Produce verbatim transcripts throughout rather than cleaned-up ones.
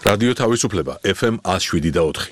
რადიო თავისუფლება ეფ ემ one oh seven და four.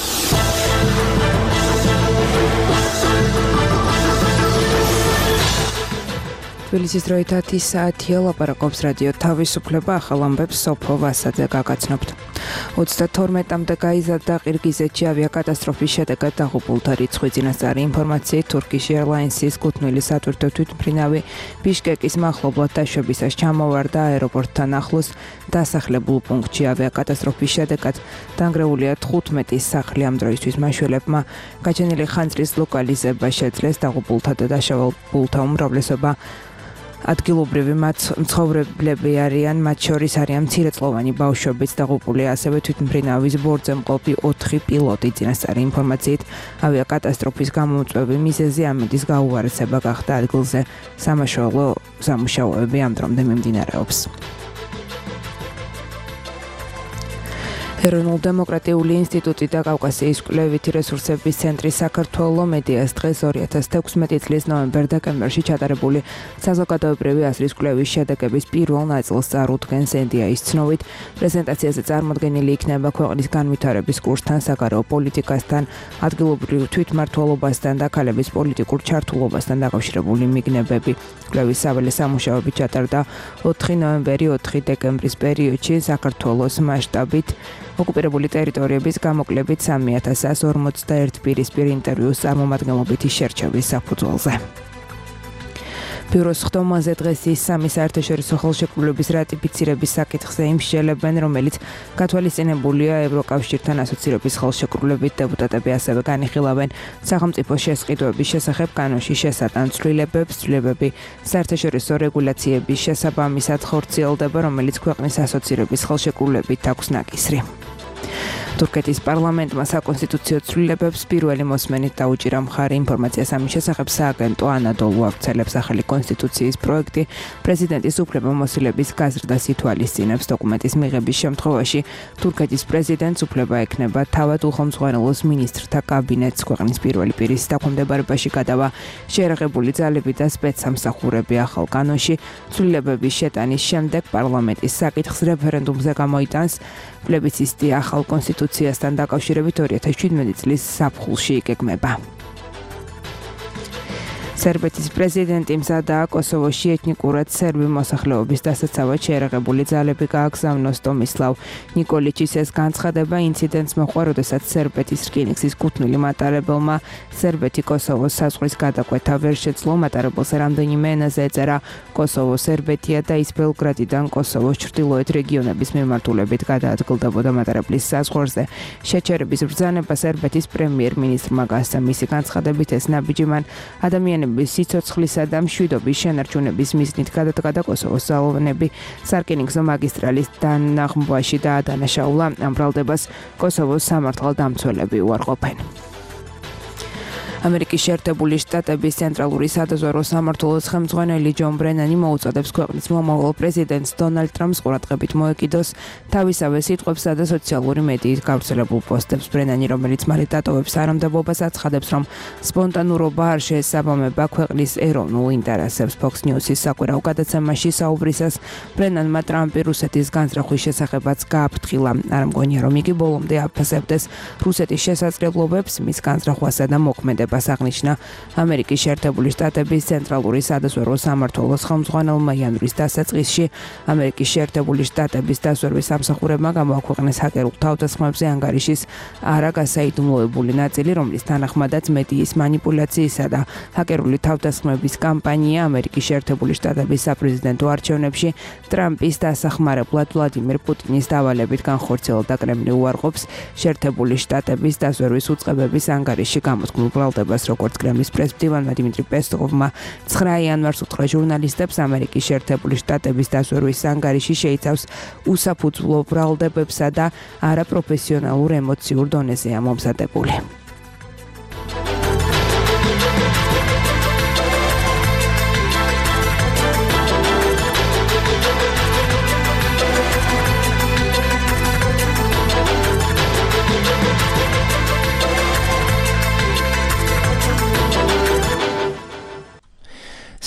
თბილისის დროით ათი საათია, ლაპარაკობს რადიო თავისუფლება, ახალ ამბებს სოფო ვასაძე გაგაცნობთ. ოცდათორმეტამდე გაიზარდა ყირგიზეთში ავიაკატასტროფის შედეგად დაღუპულთა რიცხვი. წინასწარი ინფორმაციით, Turkish Airlines-ის კუთვნილი სატვირთო თვითმფრინავი ბიშკეკის მახლობლად დაშვებისას ჩამოვარდა აეროპორტთან ახლოს დასახლებულ პუნქტში. ავიაკატასტროფის შედეგად დანგრეულია თხუთმეტი სახლი. ამ დროისთვის მაშველებმა გაჩენილი ხანძრის ლოკალიზება შეძლეს. დაღუპულთა და დაშავებულთა უმრავლესობა ადგილობრივი მცხოვრებლები არიან, მათ შორის არიან მცირეწლოვანი ბავშვებიც. დაღუპულია ასევე თვითმფრინავის ბორტზე მყოფი ოთხი პილოტი. წინასწარი ინფორმაციით, ავიაკატასტროფის გამომწვევი მიზეზი ამედის გაუარესება გახდა. ადგილზე სამაშველო სამუშაოები ამ დრომდე მიმდინარეობს. ეროვნულ-დემოკრატიული ინსტიტუტი და კავკასიის კვლევითი რესურსების ცენტრი საქართველო მედიას დღეს ორი ათას თექვსმეტი წლის ნოემბერ-დეკემბერში ჩატარებული საზოგადოებრივი აზრის კვლევის შედეგების პირველ ნაწილს წარუდგენს. ენდია-ის ცნობით, პრეზენტაციაზე წარმოდგენილი იქნება ქვეყნის განვითარების კურსთან, საგარეო პოლიტიკასთან, ადგილობრივ თვითმმართველობასთან და ქალების პოლიტიკურ ჩართულობასთან დაკავშირებული მიგნებები. კვლევის საველე სამუშაოები ჩატარდა ოთხი ნოემბერი ოთხი დეკემბრის პერიოდში საქართველოს მასშტაბით. ოკუპირებული ტერიტორიების გამოკლებით სამი ათას ასი ორმოცდაერთი პირისპირ ინტერვიუს წარმომადგენლობითი შერჩევის საფუძველზე. ბიუროს ხდომაზე დღეს ის სამი საერთაშორისო ხელშეკრულების რატიფიცირების საკითხზე იმსჯელებენ, რომელიც გათვალისწინებულია ევროკავშირთან ასოცირების ხელშეკრულებით. დეპუტატები ასევე განიხილავენ სახელმწიფო შესყიდვების შესახებ კანონში შესატან ცვლილებებს. ცვლილებები საერთაშორისო რეგულაციების შესაბამისად ხორციელდება, რომელიც ქვეყნის ასოცირების ხელშეკრულებით აქვს ნაკისრი. თურქეთის პარლამენტმა საკონსტიტუციო ცვლილებებს პირველი მოსმენით დაუჭირა მხარი. ინფორმაციას ამის შესახებ სააგენტო ანადოლუ ავრცელებს. ახალი კონსტიტუციის პროექტი პრეზიდენტის უფლებამოსილების გაზრდას ითვალისწინებს. დოკუმენტის მიღების შემთხვევაში თურქეთის პრეზიდენტს უფლება ექნება თავად უხელმძღვანელოს მინისტრთა კაბინეტს. ქვეყნის პირველი პირის დაქვემდებარებაში გადავა შეერაღებული ძალები და სპეცსამსახურები. ახალ კანონში ცვლილებების შეტანის შემდეგ პარლამენტის საკითხს რეფერენდუმზე გამოიტანს. პლებიცისტი ახალ კონსტიტუციასთან დაკავშირებით ორი ათას შვიდმეტი წლის ზაფხულში იგეგმება. სერბეთის პრეზიდენტი მზადაა კოსოვოში ეთნიკურად სერბი მოსახლეობის დასაცავად შეერაღებული ძალები გააგზავნოს. ტომისლავ ნიკოლიჩის ეს განცხადება ინციდენტს მოყვა, როდესაც სერბეთის რკინიგზის კუთვნილი მატარებელმა სერბეთი კოსოვოს საზღვრის გადაკვეთა ვერ შეძლო. მატარებელს რამდენიმე ენაზე ეწერა კოსოვო სერბეთია და ის ბელგრადიდან კოსოვოს ჩრდილოეთ რეგიონების მიმართულებით გადაადგილდებოდა მატარებლის საზღვარზე. შეჩერების ბრძანება სერბეთის პრემიერ-მინისტრმა გასცა. მისი განცხადებით ეს ნაბიჯი მან ადამიანების სიცოცხლისა და მშვიდობის შენარჩუნების მიზნით გადადგა და კოსოვოს ძალოვნები სარკინიგზო მაგისტრალის დანაღმვაში დაადანაშაულა. ამ ბრალდებას კოსოვოს სამართალდამცველები უარყოფენ. ამერიკის შეერთებული შტატების ცენტრალური სადაზვერვო სამმართველოს ხელმძღვანელი ჯონ ბრენანი მოუწოდებს ქვეყნის მომავალ პრეზიდენტს დონალდ ტრამპს ყურადღებით მოეკიდოს თავისავე სიტყვებსა და სოციალური მედიით გავრცელებულ პოსტებს. ბრენანი, რომელიც მალე დატოვებს არამდებობას, აცხადებს, რომ სპონტანურობა არ შეესაბამება ქვეყნის ეროვნულ ინტერესებს. Fox News-ის საკვირაო გადაცემაში საუბრისას ბრენანმა ტრამპი რუსეთის განზრახვის შესახებაც გააფრთხილა. არ მგონია, რომ იგი ბოლომდე აფასებდეს რუსეთის შესაძლებლობებს მის განზრახვასა და მოქმედებას. აღნიშნა ამერიკის შეერთებული შტატების ცენტრალური სადაზვერვო სამმართველოს ხელმძღვანელმა იანვრის დასაწყისში. ამერიკის შეერთებული შტატების დაზვერვის სამსახურებმა გამოაქვეყნეს ჰაკერულ თავდასხმებზე ანგარიშის არაგასაიდუმლოებული ნაწილი, რომლის თანახმადაც მედიის манипуляციისა და ჰაკერული თავდასხმების კამპანია ამერიკის შეერთებული შტატების საპრეზიდენტო არჩევნებში ტრამპის დასახმარებლად ვლადიმერ პუტინის დავალებით განხორციელდა. კრემლი უარყოფს შეერთებული შტატების დაზვერვის უწყებების ანგარიში გამოთქმულ ბრალდებას, როგორც კრემლის პრესმდივანმა დიმიტრი პესკოვმა ცხრა იანვარს უთხრა ჟურნალისტებს. ამერიკის შეერთებული შტატების დაზვერვის ანგარიში შეიცავს უსაფუძვლო ბრალდებებსა და არაპროფესიონალურ ემოციურ დონეზეა მომზადებული.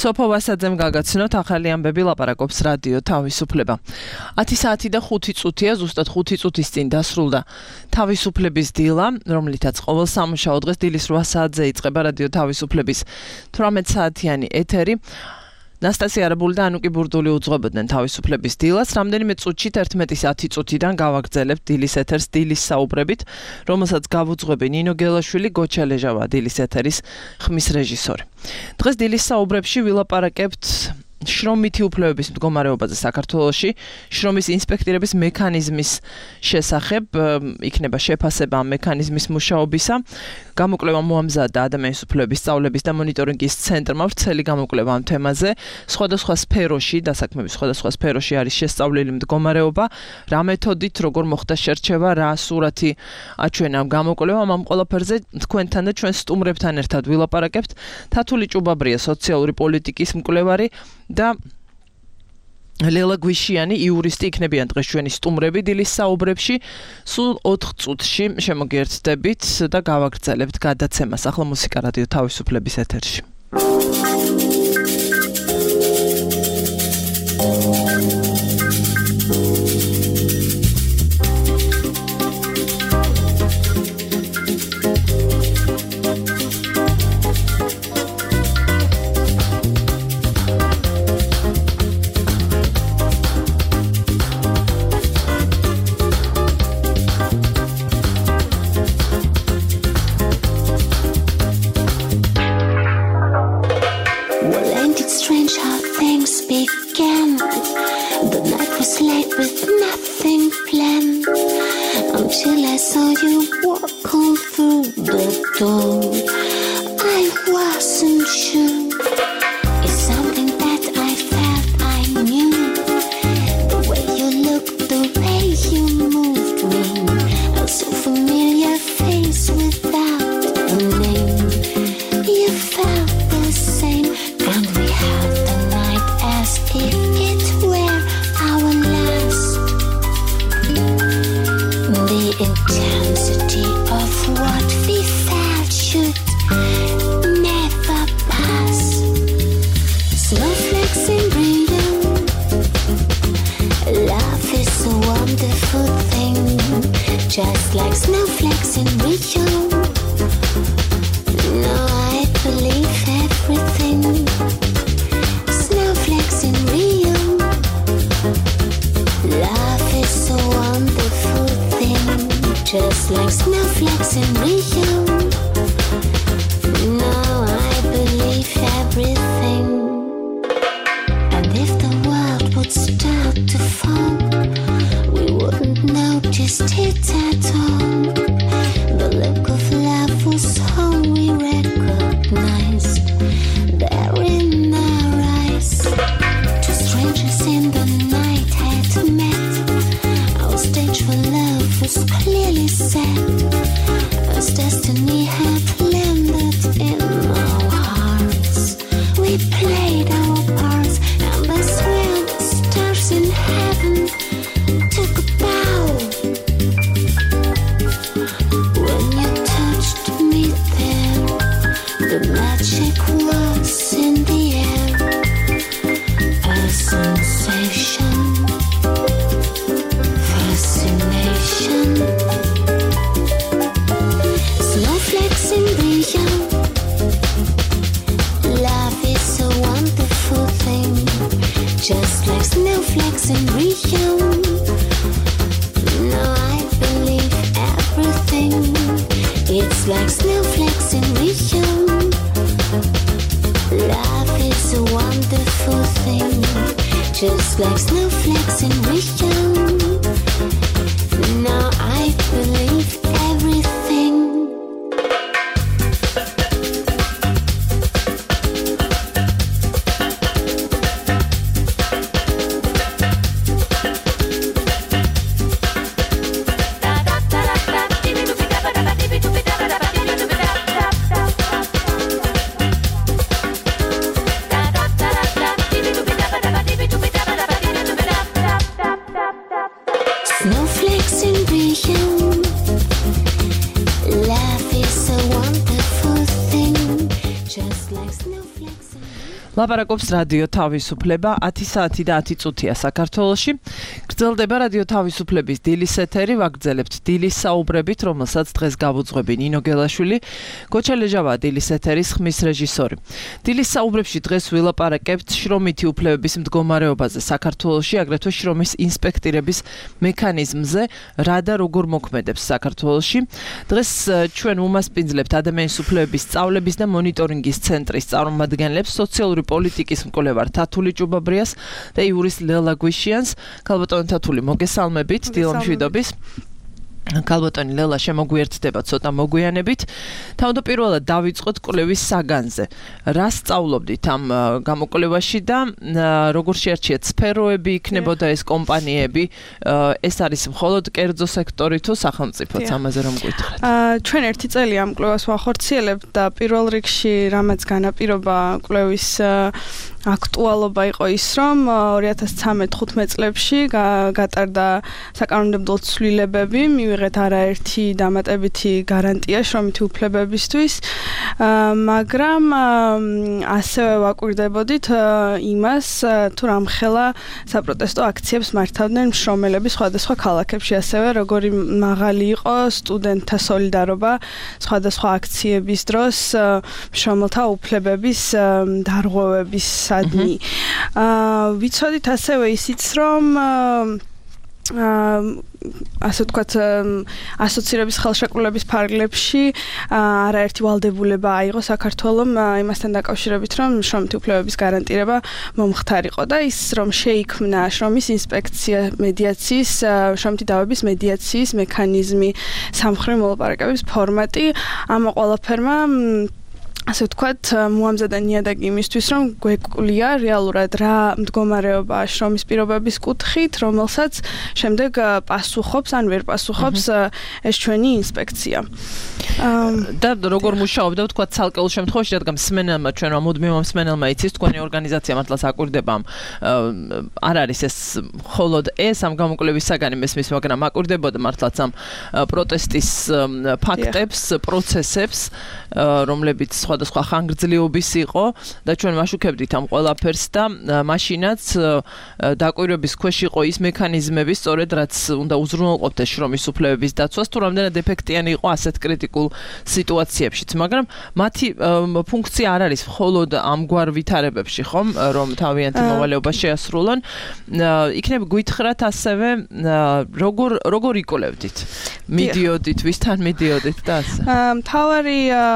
სოფო ვასაძემ გაგაცნოთ ახალი ამბები ლაპარაკობს რადიო თავისუფლება. ათი საათი და ხუთი წუთია, ზუსტად ხუთი წუთის წინ დასრულდა თავისუფლების დილა, რომლითაც ყოველ სამუშაო დღეს დილის რვა საათზე იწყება რადიო თავისუფლების თვრამეტ საათიანი ეთერი. ნასტასია არაბული და ანუკი ბურდული უძღვებოდნენ თავისუფლების დილას. რამდენიმე წუთში თერთმეტის ათი წუთიდან გავაგრძელებთ დილის ეთერს დილის საუბრებით, რომელსაც გავუძღვები ნინო გელაშვილი, გოჩა ლეჟავა დილის ეთერის ხმის რეჟისორი. დღეს დილის საუბრებში ვილაპარაკებთ შრომითი უფლებების მდგომარეობაზე საქართველოში, შრომის ინსპექტირების მექანიზმის შესახებ, იქნება შეფასება ამ მექანიზმის მუშაობისა. გამოკვლევა მოამზადა ადამიანის უფლებების სწავლების და მონიტორინგის ცენტრმა ვრცელი გამოკვლევა ამ თემაზე. სხვადასხვა სფეროში, დასაქმების სხვადასხვა სფეროში არის შესწავლილი მდგომარეობა, რა მეთოდით, როგორ მოხდა შერჩევა, რა სურათი აჩვენა ამ გამოკვლევამ. ამ ყველაფერზე თქვენთან და ჩვენ სტუმრებთან ერთად ვილაპარაკებთ. თათული ჭუბაბრია, სოციალური პოლიტიკის მკვლევარი და ლელა გვიშიანი, იურისტი იქნებიან დღეს ჩვენი სტუმრები დილის საუბრებში. სულ ოთხ წუთში შემოგერთდებით და გავაგრძელებთ გადაცემას. ახლა მუსიკა რადიო თავისუფლების ეთერში. Until I saw you walk on through the door, I wasn't sure. It's something that I felt I knew. The way you looked, the way you moved me, a so familiar face without a name. You felt the same, and we held the night as if it were our last. The intensity of what we felt should never pass. Snowflakes in Rio, love is a wonderful thing, just like snowflakes in Rio. No, I believe everything. Snowflakes in Rio, love is a wonderful thing, just like snowflakes in Rio. Now I believe everything. And if the world would start to fall, we wouldn't notice it at all. The look of love was all we recognized there in our eyes. Two strangers in the night had met. Our stage for love was clearly set, as destiny had landed in our hearts. We played our parts, and I swear the stars in heaven took a bow. When you touched me there, the magic was in the air, a sensation, fascination. Snowflakes in Rio, love is a wonderful thing, just like snowflakes in Rio. Now I believe everything. It's like snowflakes in Rio. Love is a wonderful thing, just like snowflakes in Rio. Now I believe everything. Snowflakes in Rio, ლაპარაკობს რადიო თავისუფლება ათი საათი და ათი წუთია საქართველოში. გრძელდება რადიო თავისუფლების დილის ეთერი, ვაგრძელებთ დილის საუბრებით, რომელსაც დღეს გავუძღვები ნინო გელაშვილი, გოჩა ლეჟავა დილის ეთერის ხმის რეჟისორი. დილის საუბრებში დღეს ვილაპარაკებთ შრომითი უფლებების მდგომარეობაზე საქართველოში, აგრეთვე შრომის ინსპექტირების მექანიზმზე, რა და როგორ მოქმედებს საქართველოში. დღეს ჩვენ უმასპინძლებთ ადამიანის უფლებების სწავლების და მონიტორინგის ცენტრის წარმომადგენლებს, სოციალური პოლიტიკის მკვლევარ თათული ჭუბაბრიას და იურის ლელა გვიშიანს. ქალბატონი თათული, მოგესალმებით, დილამშვიდობის. ქალბატონი ლელა, შემოგვიერთდება ცოტა მოგვიანებით. თავდაპირველად დავიწყოთ კვლევის საგანზე. რა სწავლობდით ამ გამოკვლევაში და როგორ შეარჩიეთ სფეროები, იქნებოდა ეს კომპანიები, ეს არის მხოლოდ კერძო სექტორი თუ სახელმწიფოც, ამაზე რომ გითხრათ? ჩვენ ერთი წელი ამ კვლევას ვახორციელებთ და პირველ რიგში რამაც განაპირობა კვლევის აქტუალობა იყო ის, რომ ორი ათას ცხრამეტ ხუთმეტ წლებში გატარდა საკანონმდებლო ცვლილებები, მივიღეთ არაერთი დამატებითი გარანტია შრომითი უფლებებისთვის, მაგრამ ასევე ვაკვირდებოდით იმას, თუ რამხელა საპროტესტო აქციებს მართავდნენ მშრომელები სხვადასხვა ქალაქებში, ასევე როგორი მაღალი იყო სტუდენტთა სოლიდარობა სხვადასხვა აქციების დროს მშრომელთა უფლებების დარღვევების სადმი. აა ვიცოდით ასევე ისიც, რომ ასე ვთქვათ, ასოცირების ხელშეკრულების ფარგლებში არაერთი ვალდებულება აიღო საქართველომ იმასთან დაკავშირებით, რომ შრომითი უფლებების გარანტირება მომხდარიყო და ის, რომ შეიქმნა შრომის ინსპექცია, მედიაციის, შრომითი დავების მედიაციის მექანიზმი, სამხრივ მოლაპარაკების ფორმატი, ამ ყველაფერმა ასე ვთქვათ, მოამზადა ნიადაგი იმისთვის, რომ გვეკვлია რეალურად რა მდგომარეობაა შრომის პირობების კუთხით, რომელსაც შემდეგ პასუხობს, ან ვერ პასუხობს ეს ჩვენი ინსპექცია. და როგორ მუშაობდა, ვთქვათ, ცალკეულ შემთხვევაში, რადგან მსმენელმა, ჩვენმა მუდმივმა მსმენელმა იცის, თქვენი ორგანიზაცია მართლაც აკვირდება, არ არის ეს მხოლოდ ეს ამ გამოკვლევის საგანი მესმის, მაგრამ აკვირდებოდა მართლაც ამ პროტესტის ფაქტებს, პროცესებს, რომლებიც სხვადასხვა ხანგრძლივობის იყო და ჩვენ ვაშუქებდით ამ ყველაფერს და მაშინაც დაკვირვების ქვეშ იყო ის მექანიზმები, სწორედ რაც უნდა უზრუნველყოფდეს შრომის უფლებების დაცვას, თუ რამდენად ეფექტიანი იყო ასეთ კრიტიკულ სიტუაციებშიც, მაგრამ მათი ფუნქცია არ არის მხოლოდ ამგვარ ვითარებებში, ხომ, რომ თავიანთი მოვალეობა შეასრულონ. იქნებ გითხრათ ასევე როგორ როგორ იკვლევდით? მიდიოდით, ვისთან მიდიოდით და ასე? მთავარი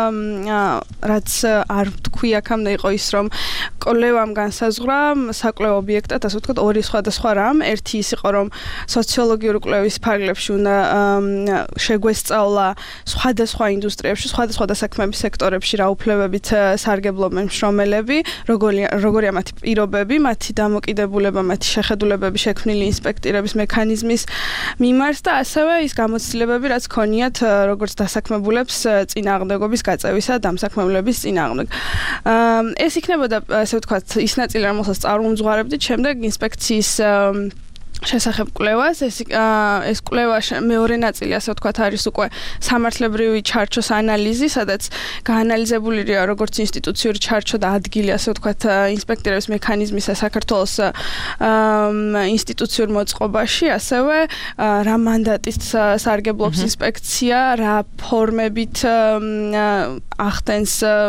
რაც არ თქვი აქამდე იყო ის, რომ კვლევამ განსაზღვრა საკვლევო ობიექტად, ასე ვთქვათ, ორი სხვადასხვა რამ. ერთი ის იყო, რომ სოციოლოგიური კვლევის ფარგლებში უნდა შეგვესწავლა სხვადასხვა ინდუსტრიებში, სხვადასხვა დასაქმების სექტორებში რა უფლებებით სარგებლობენ მშრომელები, როგორია მათი პირობები, მათი დამოკიდებულება, მათი შეხედულებები შექმნილი ინსპექტირების მექანიზმის მიმართ და ასევე ის გამოცდილებები, რაც ქონიათ როგორც დასაქმებულებს წინააღმდეგობის გაწევისა დამსაქმებლების წინააღმდეგ. ეს იქნებოდა, ასე ვთქვათ, ის ნაწილი, რომელსაც წარმომძღვარებდით შემდეგ ინსპექციის შესახებ კვლევას. ეს ეს კვლევა მეორე ნაწილი, ასე ვთქვათ, არის უკვე სამართლებრივი ჩარჩოს ანალიზი, სადაც გაანალიზებულია როგორც ინსტიტუციური ჩარჩო და ადგილი, ასე ვთქვათ, ინსპექტირების მექანიზმისა საქართველოს ინსტიტუციურ მოწყობაში, ასევე რა მანდატით სარგებლობს ინსპექცია, რა ფორმებით ახდენს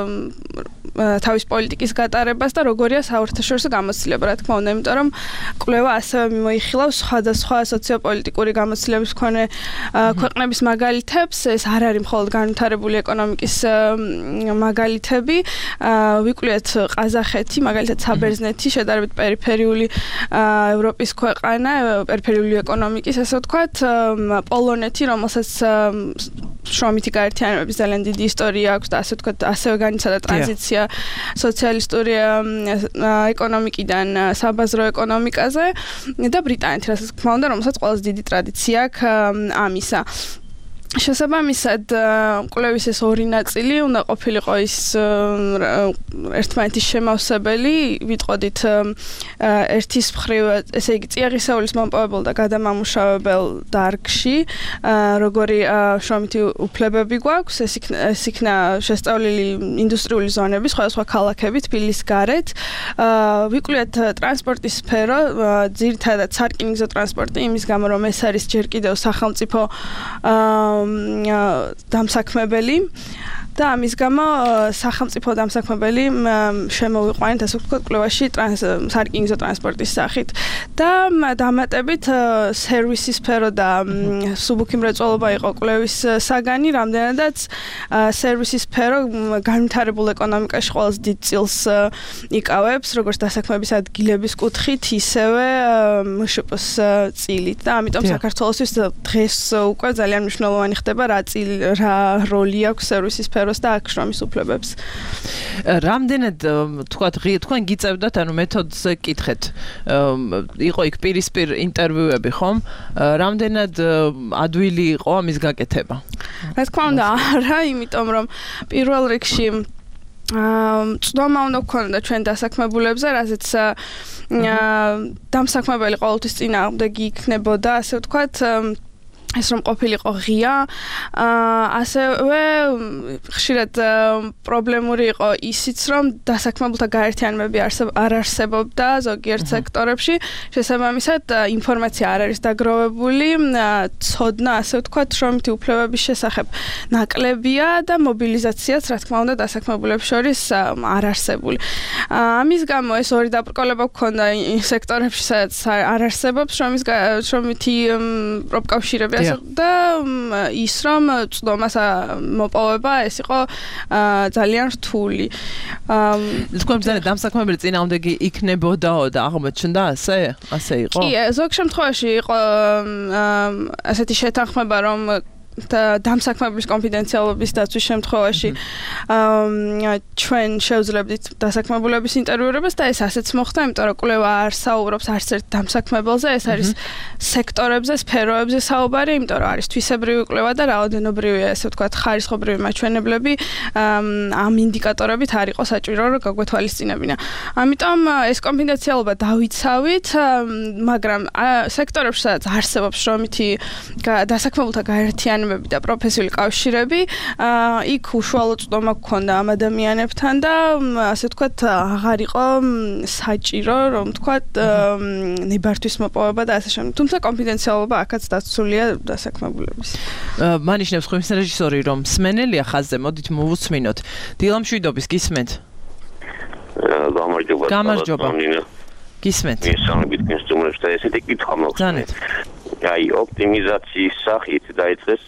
თავის პოლიტიკის გატარებას და როგორია საერთაშორისო გამოცდილება, რა თქმა უნდა, იმიტომ რომ კვლევა ასევე მიმოიხილავს სხვადასხვა სოციოპოლიტიკური გამოცდილების მქონე ქვეყნების მაგალითებს. ეს არ არის მხოლოდ განვითარებული ეკონომიკის მაგალითები. ვიკვლიეთ ყაზახეთი, მაგალითად საბერძნეთი, შედარებით პერიფერიული ევროპის ქვეყანა, პერიფერიული ეკონომიკის, ასე ვთქვათ, პოლონეთი, რომელსაც შრომითი გაერთიანებების ძალიან დიდი ისტორია აქვს და ასე ვთქვათ, ასევე განიცადა ტრანზიცია სოციალისტური ეკონომიკიდან საბაზრო ეკონომიკაზე და ბრიტანეთი, რასაც თქმა უნდა, რომელსაც ყველაზე დიდი ტრადიცია აქვს ამისა. შესაბამისად კვლევის ეს ორი ნაწილი უნდა ყოფილიყო ის ერთმანეთის შემავსებელი, ვიტყოდით ერთის მხრივ, ესე იგი წიაღისეულის მომპოვებელ და გადამამუშავებელ დარგში, როგორი შრომითი უფლებები გვაქვს, ეს იქნა ეს იქნა შესწავლილი ინდუსტრიული ზონები, სხვადასხვა ქალაქები თბილისის გარეთ. ვიკვლევთ ტრანსპორტის სფერო, ძირითადად სარკინიგზო ტრანსპორტი, იმის გამო რომ ეს არის ჯერ კიდევ სახელმწიფო დამსაქმებელი და ამის გამო სახელმწიფო დამსაქმებელი შემოვიყვანეთ ასე ვთქვათ კვლევაში სარკინიგზო ტრანსპორტის სახით და დამატებით სერვისის სფერო და მსუბუქი მრეწველობა იყო კვლევის საგანი, რამდენადაც სერვისის სფერო განვითარებულ ეკონომიკაში ყველაზე დიდ წილს იკავებს, როგორც დასაქმების ადგილების კუთხით, ისევე მშპ-ს წილით და ამიტომ საქართველოსთვის დღეს უკვე ძალიან მნიშვნელოვანი ხდება რა წილი რა როლი აქვს სერვისის სფეროს და აქ შრომის უფლებებს. რამდენად თქვა თქვენ გიწევდათ, ანუ მეთოდზე კითხეთ. იყო იქ პირისპირ ინტერვიუები, ხომ? რამდენად ადვილი იყო ამის გაკეთება? რა თქმა უნდა, არა, იმიტომ რომ პირველ რიგში წვდომა უნდა გქონოდა ჩვენ დასაქმებულებზე, რაზეც დამსაქმებელი ყოველთვის წინააღმდეგი იქნებოდა, ასე ვთქვათ, ეს რომ ყოფილიყო ღია, ასევე ხშირად პრობლემური იყო ისიც, რომ დასაქმებულთა გაერთიანებები არ არსებობდა ზოგიერთ სექტორებში, შესაბამისად ინფორმაცია არ არის დაგროვებული, ცოდნა, ასე ვთქვათ, შრომითი უფლებების შესახებ ნაკლებია და მობილიზაციაც, რა თქმა უნდა, დასაქმებულებს შორის არ არსებული. ამის გამო ეს ორი დაბრკოლება გქონდა სექტორებში, სადაც არ არსებობს შრომითი პროპკავშირები და ის რომ წვდომას მოპოვება ეს იყო ძალიან რთული. თქვენ მზად დამსაქმებელი წინააღმდეგი იქნებოდაო და აღმოჩნდა ასე? ასე იყო? კი, ზოგ შემთხვევაში იყო ასეთი შეთანხმება, რომ და დამსაქმებლის კონფიდენციალობის დაცვის შემთხვევაში ჩვენ შევძლებდით დასაქმებულების ინტერვიურებას და ეს ასეც მოხდა, იმიტომ რომ კვლევა არ საუბრობს არც ერთ დამსაქმებელზე, ეს არის სექტორებზე, სფეროებზე საუბარი, იმიტომ რომ არის თვისებრივი კვლევა და რაოდენობრივი, ასე ვთქვათ, ხარისხობრივი მაჩვენებლები ამ ინდიკატორებით არ იყო საჭირო რომ გაგვეთვალისწინებინა. ამიტომ ეს კონფიდენციალობა დავიცავით, მაგრამ სექტორებში სადაც არსებობს შრომითი დასაქმებულთა გაერთიანება და პროფესიული კავშირები, იქ უშუალო წვდომა გქონდა ამ ადამიანებთან და ასე ვთქვათ, აღარ იყო საჭირო, რომ ვთქვათ, ნებართვის მოპოვება და ასე შემდეგ. თუმცა კონფიდენციალობა აქაც დაცულია დასაქმებულების. მანიშნებს ხმის რეჟისორი, რომ სმენელია ხაზზე, მოდით მოვუსმინოთ. დილა მშვიდობის, გისმენთ? გამარჯობა. გამარჯობა. გისმენთ? მისამებით გესწრებს და ესეთი კითხვა მოხსნით. აი, ოპტიმიზაციის სახით დაიწყეს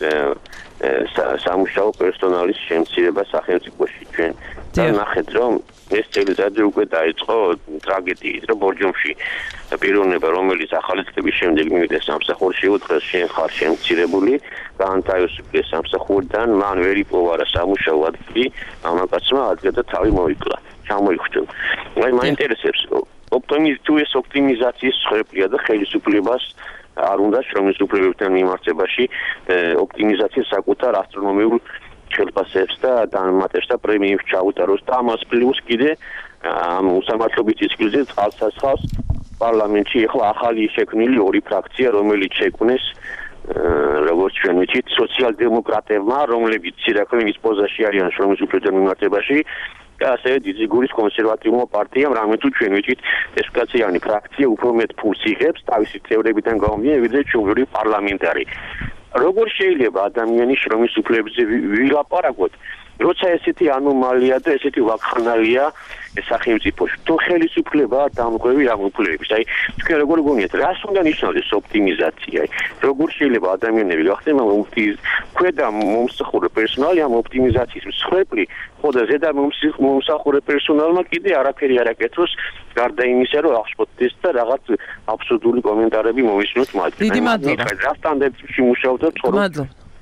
სამუშაო პერსონალის შემცირება სახელმწიფოში ჩვენ. და ნახეთ, რომ ეს წელიწადი უკვე დაიწყო ტრაგედიით, რომ ბორჯომში პიროვნება, რომელიც ახალი წლების შემდეგ მივიდეს სამსახურში, უთხრეს შენ ხარ შემცირებული, გაანთავისუფლეს სამსახურიდან, მან ვერ იპოვა რა სამუშაო ადგილი, ამაკაცმა ადგილ და თავი მოიკლა, ჩამოიხვდა. აი, მაინტერესებს, ოპტიმიზ თუ ეს ოპტიმიზაციის სწრაფია და ხელისუფლებას არ უნდა შრომის უფლებებთან მიმართებაში ოპტიმიზაციის საკუთარ ასტრონომიულ ხელფასებს და დამატებებს და პრემიებს ჩაუტაროს და ამას პლუს კიდე ამ უსამართლობის სისქრიზე წყალსაცავს პარლამენტში ახლა ახალი შექმნილი ორი ფრაქცია, რომელიც შექმნეს როგორც ჩვენ ვიცით, სოციალ-დემოკრატებმა, რომლებიც სირაქლემის პოზაში არიან შრომის უფლებებთან მიმართებაში და ასევე დიზიგურის კონსერვატიულმა პარტიამ, რამე თუ ჩვენ ვიცით, ეს კაციანი ფრაქცია უფრო მეტ ფულს იღებს თავისი წევრებიდან გამომდინარე, ვიდრე ჩვენი პარლამენტარი. როგორ შეიძლება ადამიანის შრომის უფლებებზე ვილაპარაკოთ, როცა ესეთი ანომალია და ესეთი ვაკხანალია სახელმწიფოში. თუ ხელისუფლება დამღვევი ამ უფლებების. აი, თქვენ როგორ გონიათ, რას უნდა ნიშნავს ოპტიმიზაცია? როგორ შეიძლება ადამიანები გახდნენ ქვედა მომსახურე პერსონალი ამ ოპტიმიზაციის მსხვერპლი, ხო და ზედა მომსახურე პერსონალმა კიდე არაფერი არ აკეთოს, გარდა იმისა, რომ აღშფოთდეს და რაღაც აბსურდული კომენტარები მოვისმინოთ მათ. დიდი მადლობა. რა სტანდარტში მუშაობთ და მადლობა.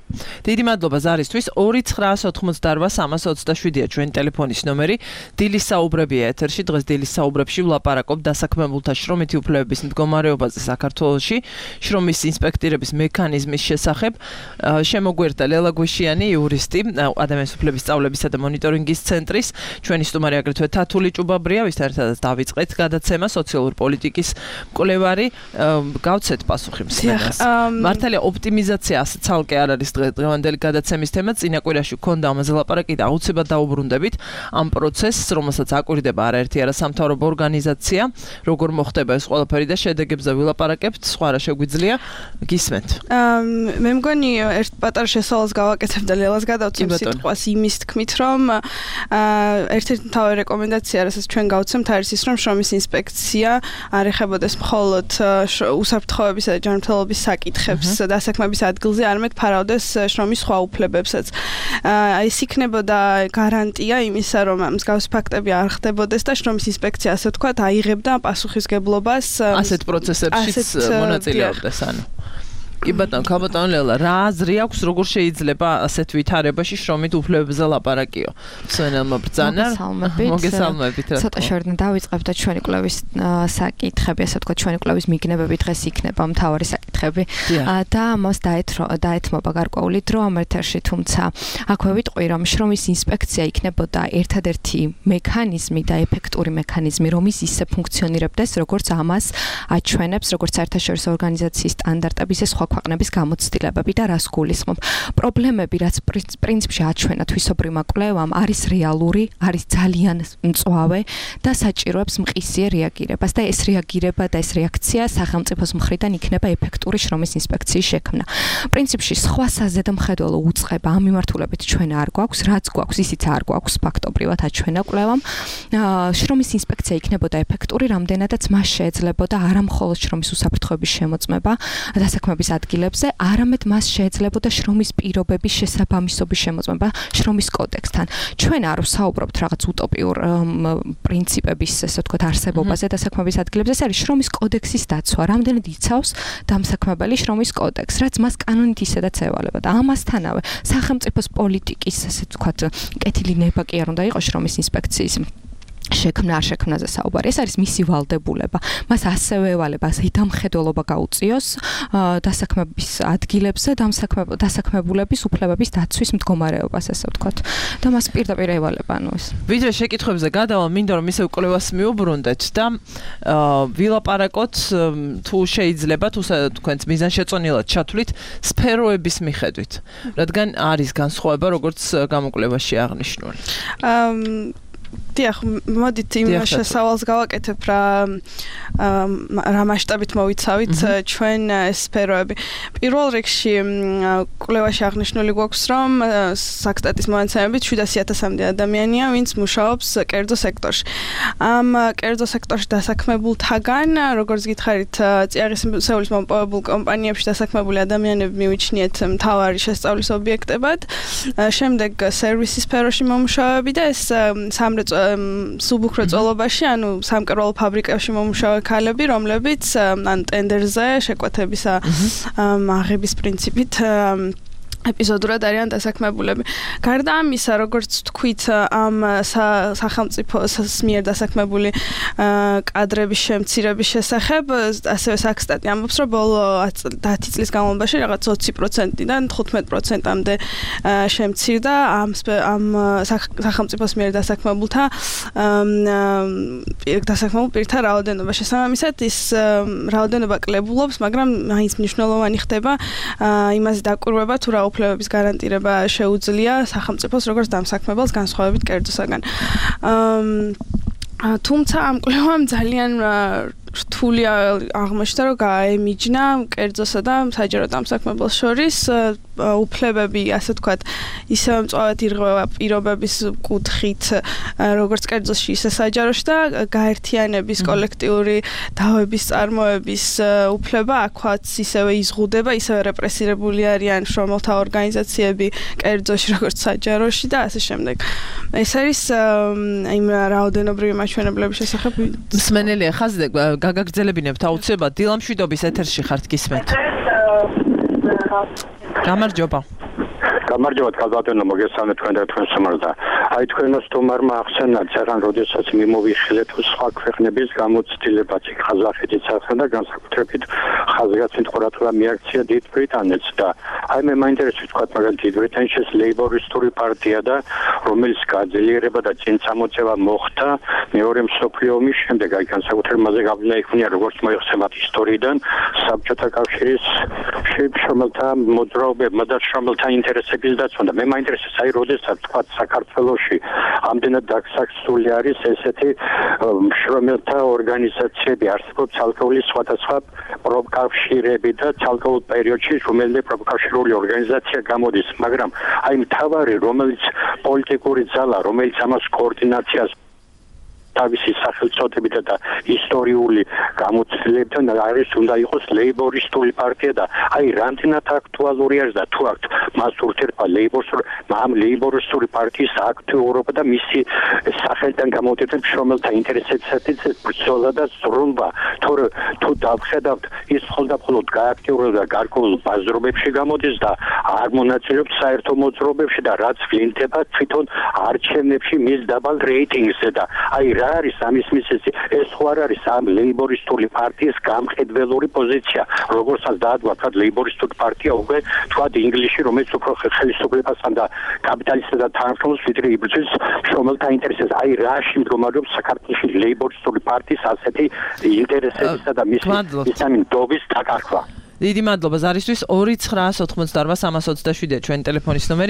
დიდი მადლობა ზარისთვის. ორი ცხრაას ოთხმოცდაორვა სამას ოცდაშვიდია ჩვენი ტელეფონის ნომერი. დილის საუბრებია ეთერში. დღეს დილის საუბრებში ვლაპარაკობ დასაქმებულთა შრომითი უფლებების მდგომარეობაზე საქართველოში, შრომის ინსპექტირების მექანიზმის შესახებ. შემოგვერთა ლელა გვიშიანი, იურისტი, ადამიანის უფლების სწავლებისა და მონიტორინგის ცენტრის, ჩვენი სტუმარი აგრეთვე თათული ჭუბაბრია, ვისთან ერთადაც დავიწყეთ გადაცემა სოციალური პოლიტიკის მკვლევარი. გავცეთ პასუხი მსმენელს. მართალია ოპტიმიზაცია ცალკე არ არის დღევანდელი გადაცემის თემა. წინა კვირაში გქონდა ამაზე ლაპარაკი და აუცილებლად დაუბრუნდებით ამ პროცესს, რომელსაც აკვირდება არაერთი არასამთავრობო ორგანიზაცია. როგორ მოხდება ეს ყველაფერი და შედეგებზე ვილაპარაკებთ. სხვა რა შეგვიძლია გისმენთ. მე მგონი ერთ პატარა შესავალს გავაკეთებ და ლელას გადავწევ სიტყვას იმის თქმით, რომ ერთ-ერთი მთავარი რეკომენდაცია, რასაც ჩვენ გავცემთ, არის ის, რომ შრომის ინსპექცია არ ეხებოდეს მხოლოდ უსაფრთხოებისა და ჯანმრთელობის საკითხებს დასაქმების ადგილზე, არამედ ფარავდეს შრომის სხვა უფლებებსაც. ეს იქნებოდა გარანტია იმისა, რომ მსგავსი ფაქტები არ ხდებოდეს და შრომის ინსპექცია, ასე ვთქვათ, აიღებდა პასუხისგებლობას ასეთ პროცესებშიც მონაწილეობდეს, ანუ კი ბატონო, ქაბატონო ლელა, რა აზრი აქვს, როგორ შეიძლება ასეთ ვითარებაში შრომით უფლებებზე ლაპარაკიო? მსმენელმა ბრძანა. მოგესალმებით. ცოტა შორიდან დავიწყებ და ჩვენი კვლევის საკითხები, ასე ვთქვათ, ჩვენი კვლევის მიგნებები დღეს იქნება მთავარი საკითხები და ამას დაეთმობა გარკვეული დრო ამ ეთერში, თუმცა აქვე ვიტყვი, რომ შრომის ინსპექცია იქნებოდა ერთადერთი მექანიზმი და ეფექტური მექანიზმი, რომის ისე ფუნქციონირებდეს, როგორც ამას აჩვენებს, როგორც საერთაშორისო ორგანიზაციის სტანდარტები, ისე სხვა ქვეყნების გამოცდილებები და რას გულისხმობ. პრობლემები, რაც პრინციპში აჩვენა თვისობრივმა კვლევამ, არის რეალური, არის ძალიან მწვავე და საჭიროებს მყისიერ რეაგირებას და ეს რეაგირება და ეს რეაქცია სახელმწიფოს მხრიდან იქნება ეფექტური შრომის ინსპექციის შექმნა. პრინციპში სხვა საზედამხედველო უწყება ამ მიმართულებით ჩვენ არ გვაქვს, რაც გვაქვს, ისიც არ გვაქვს ფაქტობრივად აჩვენა კვლევამ. შრომის ინსპექცია იქნებოდა ეფექტური, რამდენადაც მას შეეძლებოდა არა მხოლოდ შრომის უსაფრთხოების შემოწმება დასაქმების ადგილებზე, არამედ მას შეეძლებოდა შრომის პირობების შესაბამისობის შემოწმება შრომის კოდექსთან. ჩვენ არ ვსაუბრობთ რაღაც უტოპიურ პრინციპების, ასე ვთქვათ, არსებობაზე დასაქმების ადგილებზე, ეს არის შრომის კოდექსის დაცვა. რამდენად იცავს დამსაქმებელი შრომის კოდექს, რაც მას კანონით ისედაც ევალება და ამასთანავე სახელმწიფოს პოლიტიკის, ასე ვთქვათ, კეთილი ნება კი არ უნდა იყოს შრომის ინსპექციის შექმნა არ შექმნაზე საუბარი. ეს არის მისი ვალდებულება. მას ასევე ევალება ზედამხედველობა გაუწიოს დასაქმების ადგილებზე დასაქმებულების უფლებების დაცვის მდგომარეობას, ასე ვთქვათ. და მას პირდაპირ ევალება, ანუ ეს. ვიდრე შეკითხვებზე გადავალ, მინდა რომ ისევ კვლევას მიუბრუნდეთ და ვილაპარაკოთ თუ შეიძლება, თუ თქვენს მიზანშეწონილად ჩათვლით სფეროების მიხედვით. რადგან არის განსხვავება, როგორც გამოკვლევაში აღნიშნული. დიახ, მოდით იმ შესავალს გავაკეთებ რა რა მასშტაბით მოვიცავით ჩვენ სფეროები. პირველ რიგში კვლევაში აღნიშნული გვაქვს, რომ საქსტატის მონაცემებით შვიდ ათას ათასამდე ადამიანია, ვინც მუშაობს კერძო სექტორში. ამ კერძო სექტორში დასაქმებულთაგან, როგორც გითხარით, წიაღისეულის მომპოვებულ კომპანიებში დასაქმებული ადამიანები მივიჩნიეთ მთავარი შესწავლის ობიექტებად. შემდეგ სერვისის სფეროში მომუშავეები და ეს სამრეწველო სუბუქრო წოლობაში, ანუ სამკერვალო ფაბრიკებში მომუშავე ქალები, რომლებიც ან ტენდერზე შეკვეთებისა აღების პრინციპით ეპიზოდურად არიან დასაქმებულები. გარდა ამისა, როგორც თქვით, ამ სახელმწიფოს მიერ დასაქმებული კადრების შემცირების შესახებ, ასევე საქსტატი ამბობს, რომ ბოლო ათი წლის განმავლობაში რაღაც ოცი პროცენტიდან თხუთმეტ პროცენტამდე შემცირდა ამ ამ სახელმწიფოს მიერ დასაქმებულთა დასაქმებულ პირთა რაოდენობა. შესაბამისად, ის რაოდენობა კლებულობს, მაგრამ მაინც მნიშვნელოვანი ხდება იმაზე დაკვირვება, თუ რა უფლებების გარანტირება შეუძლია სახელმწიფოს როგორც დამსაქმებელს განსხვავებით კერძოსაგან. თუმცა ამ კვლევამ ძალიან რთული აღმოჩნდა, რომ გაემიჯნა კერძოსა და საჯარო დამსაქმებელს შორის უფლებები, ასე ვთქვათ, ისევ მწვავედ ირღვევა პირობების კუთხით, როგორც კერძოში, ისე საჯაროში და გაერთიანების კოლექტიური დავების წარმოების უფლება აქვაც ისევე იზღუდება, ისევე რეპრესირებული არიან შრომელთა ორგანიზაციები კერძოში, როგორც საჯაროში და ასე შემდეგ. ეს არის იმ რაოდენობრივი მაჩვენებლების შესახებ. მსმენელია ხაზი გაგაგრძელებინებთ აუცილებლად დილამშვიდობის ეთერში ხართ გისმენთ. გამარჯობა. გამარჯობა ქალბატონო მოგესალმე თქვენ და თქვენ სამარდა. აი თქვენო სტუმარმა ახსენა ძალიან როდესაც მიმოვიხილეთ სხვა ქვეყნების გამოცდილებაც იქ ყაზახეთიც ახსენა განსაკუთრებით ხაზგასმით ყურადღება მიაქცია დიდ ბრიტანეთს და აი მე მაინტერესებს თქვა მაგალითად დიდ ბრიტანეთის ლეიბორისტული პარტია და რომელიც გაძლიერება და წინსამოწევა მოხდა მეორე მსოფლიო ომის შემდეგ აი განსაკუთრებით მასზე გავლენა იქონია როგორც მოიხსენებათ ისტორიიდან საბჭოთა კავშირის შრომელთა მოძრაობებმა და შრომელთა ინტერესების დაცვა და მე მაინტერესებს აი როდესაც თქვა საქართველოში ამდენად დაგსაქსული არის ესეთი შრომელთა ორგანიზაციები არსებობს ცალკეული სხვადასხვა პროფკავშირები და ცალკეულ პერიოდში რომელიმე პროფკავშირული ორგანიზაცია გამოდის მაგრამ აი მთავარი რომელიც პოლიტიკური ძალა რომელიც ამას კოორდინაციას თავისი სახელწოდებით და ისტორიული გამოცდილებთან არის უნდა იყოს ლეიბორისტული პარტია და აი რამდენად აქტუალური არის და თუ აქვს მას ურთიერთობა ლეიბორისტული ამ ლეიბორისტული პარტიის აქტიურობა და მისი სახელიდან გამოდიოდნენ შრომელთა ინტერესებისათვის ბრძოლა და ზრუნვა თორე თუ დავხედავთ ის მხოლოდ გააქტიურება და გარკვეულ ბაზრობებში გამოდის და არ მონაწილეობს საერთო მოძრაობებში და რაც ვლინდება თვითონ არჩევნებში მის დაბალ რეიტინგზე და აი არის ამის მიზეზი ეს ხო არ არის ამ ლეიბორისტული პარტიის გამყიდველური პოზიცია როგორცაც დაადგა ლეიბორისტული პარტია უკვე თქვა ინგლისში რომელიც უფრო ხელისუფლებასთან და კაპიტალისტთა და თანხმობის ვიდრე იბრძვის შრომელთა ინტერესებს აი რაში მდგომარეობს საქართველოს ლეიბორისტული პარტიის ასეთი ინტერესებისა და მისი ისამინდობის დაკარგვა დიდი მადლობა ზარისთვის ორი ცხრაას ოთხმოცდაარბა სამას ოცდაშვიდია ჩვენი ტელეფონის ნომერი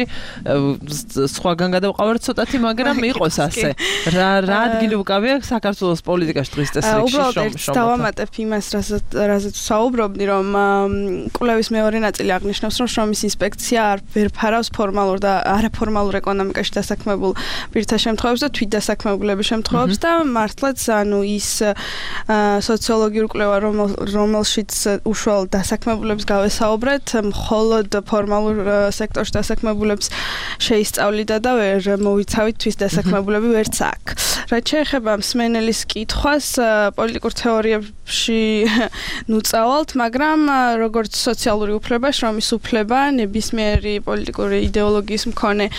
სხვაგან გადავყავართ ცოტათი მაგრამ იყოს ასე რა რა ადგილი უკავია საქართველოს პოლიტიკაში დღის წესრიგში უბრალოდ დავამატებ იმას რაზეც საუბრობდი რომ კვლევის მეორე ნაწილი აღნიშნავს რომ შრომის ინსპექცია არ ვერ ფარავს ფორმალურ და არაფორმალურ ეკონომიკაში დასაქმებულ პირთა შემთხვევებს და თვით დასაქმებულების შემთხვევებს და მართლაც ანუ ის სოციოლოგიური კვლევა რომელშიც უშუალოდ დასაქმებულებს გავესაუბრეთ, მხოლოდ ფორმალურ სექტორში დასაქმებულებს შეისწავლიდა და ვერ მოვიცავით თვის დასაქმებულები ვერც აქ. რაც შეეხება მსმენელის კითხვას, პოლიტიკურ თეორიებში ნუ წავალთ, მაგრამ როგორც სოციალური უფლება, შრომის უფლება, ნებისმიერი პოლიტიკური იდეოლოგიის მქონე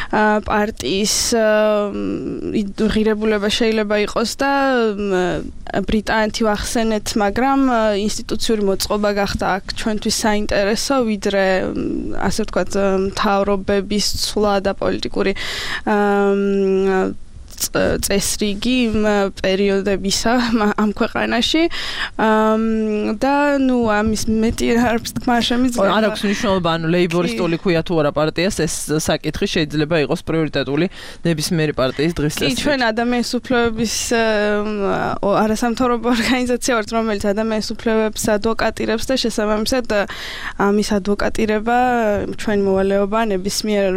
პარტიის ღირებულება შეიძლება იყოს და ბრიტანეთი ვახსენეთ, მაგრამ ინსტიტუციური მოწყობა გახდა აქ ჩვენთვის საინტერესო, ვიდრე ასე ვთქვათ, მთავრობების ცვლა და პოლიტიკური წესრიგი პერიოდებისა ამ ქვეყანაში და ნუ ამის მეტი არც თქმა შემიძლია. არ აქვს მნიშვნელობა, ანუ ლეიბორისტული ქვია თუ არა პარტიას, ეს საკითხი შეიძლება იყოს პრიორიტეტული ნებისმიერი პარტიის დღის წესრიგში. კი, ჩვენ ადამიანის უფლებების არასამთავრობო ორგანიზაცია ვართ, რომელიც ადამიანის უფლებებს ადვოკატირებს და შესაბამისად ამის ადვოკატირება ჩვენი მოვალეობა ნებისმიერ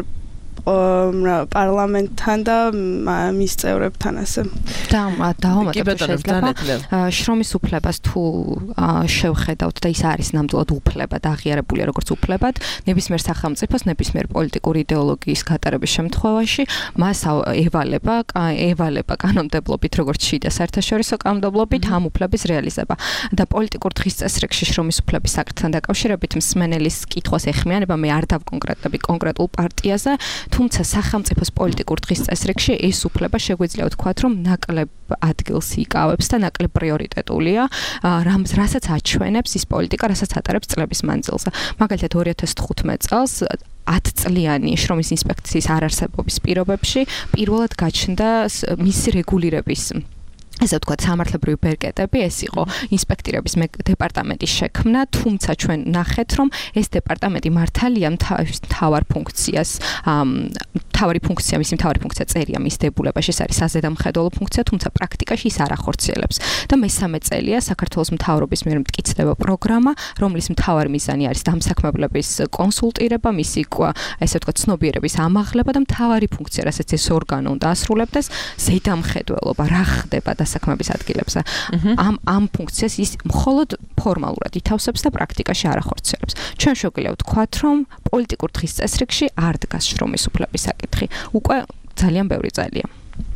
პარლამენტთან და მის წევრებთან ასე. და დავამატებ შეიძლება შრომის უფლებას თუ შევხედავთ და ის არის ნამდვილად უფლება და აღიარებულია როგორც უფლებად, ნებისმიერ სახელმწიფოს, ნებისმიერ პოლიტიკური იდეოლოგიის გატარების შემთხვევაში მას ევალება, ევალება კანონმდებლობით, როგორც შიდა საერთაშორისო კანონმდებლობით ამ უფლების რეალიზება. და პოლიტიკურ დღის წესრიგში შრომის უფლების საკითხთან დაკავშირებით მსმენელის კითხვას ეხმიანება მე არ დავკონკრეტები კონკრეტულ პარტიაზე, თუმცა სახელმწიფოს პოლიტიკურ დღის წესრიგში ეს უფლება შეგვიძლია ვთქვათ, რომ ნაკლებ ადგილს იკავებს და ნაკლებ პრიორიტეტულია, რამს რასაც აჩვენებს ის პოლიტიკა, რასაც ატარებს წლების მანძილზე. მაგალითად ორი ათას თხუთმეტ წელს ათწლიანი შრომის ინსპექციის არარსებობის პირობებში პირველად გაჩნდა მისი რეგულირების ესე ვთქვათ, სამართლებრივი ბერკეტები, ეს იყო ინსპექტირების დეპარტამენტის შექმნა, თუმცა ჩვენ ნახეთ, რომ ეს დეპარტამენტი მართალია მთავარ ფუნქციას, მთავარი ფუნქცია, მისი მთავარი ფუნქცია წერია მის დებულებაში, ეს არის საზედამხედველო ფუნქცია, თუმცა პრაქტიკაში ის არ ახორციელებს. და მესამე წელია საქართველოს მთავრობის მიერ მტკიცდება პროგრამა, რომლის მთავარი მიზანი არის დამსაქმებლების კონსულტირება, მისი ესე ვთქვათ, ცნობიერების ამაღლება და მთავარი ფუნქცია, რასაც ეს ორგანო უნდა ასრულებდეს, ზედამხედველობა, რა ხდება და საქმების ადგილებზე. ამ ამ ფუნქციას ის მხოლოდ ფორმალურად ითავსებს და პრაქტიკაში არ ახორციელებს. ჩვენ შეგვიძლია ვთქვათ, რომ პოლიტიკურ დღის წესრიგში არ დგას შრომის უფლების საკითხი. უკვე ძალიან ბევრი წელია.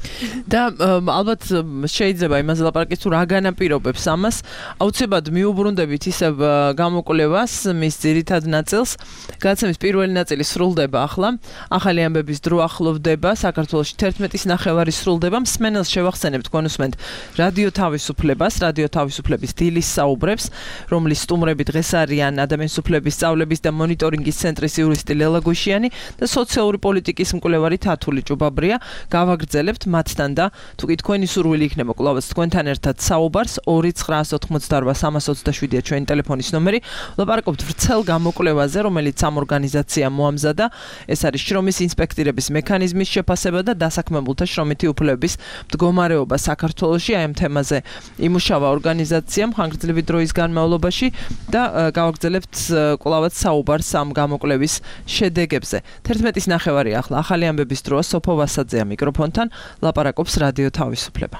და ალბათ შეიძლება იმაზე ლაპარაკის თუ რა განაპირობებს ამას. აუცილებლად მიუბრუნდებით ისევ გამოკვლევას, მის ძირითად ნაწილს. გადაცემის პირველი ნაწილი სრულდება ახლა. ახალი ამბების დრო ახლოვდება. საქართველოში თერთმეტის ნახევარი სრულდება. მსმენელს შევახსენებთ თქვენ უსმენთ რადიო თავისუფლებას, რადიო თავისუფლების დილის საუბრებს, რომლის სტუმრები დღეს არიან ადამიანის უფლების სწავლების და მონიტორინგის ცენტრის იურისტი ლელა გუშიანი და სოციალური პოლიტიკის მკვლევარი თათული ჭუბაბრია. გავაგრძელებთ მათთან და თუ კი თქვენი სურვილი იქნება კვლავაც თქვენთან ერთად საუბარს ორი ცხრა ოთხმოცდაორვა სამას ოცდაშვიდია ჩვენი ტელეფონის ნომერი. ვლაპარაკობთ ვრცელ გამოკვლევაზე, რომელიც ამ ორგანიზაციამ მოამზადა. ეს არის შრომის ინსპექტირების მექანიზმის შეფასება და დასაქმებულთა შრომითი უფლებების მდგომარეობა საქართველოში. აი ამ თემაზე იმუშავა ორგანიზაციამ ხანგრძლივი დროის განმავლობაში და გავაგრძელებთ კვლავაც საუბარს ამ გამოკვლევის შედეგებზე. თერთმეტის ნახევარი ახლა ახალი ამბების დროა სოფო ვასაძეა მიკროფონთან ლაპარაკობს რადიო თავისუფლება.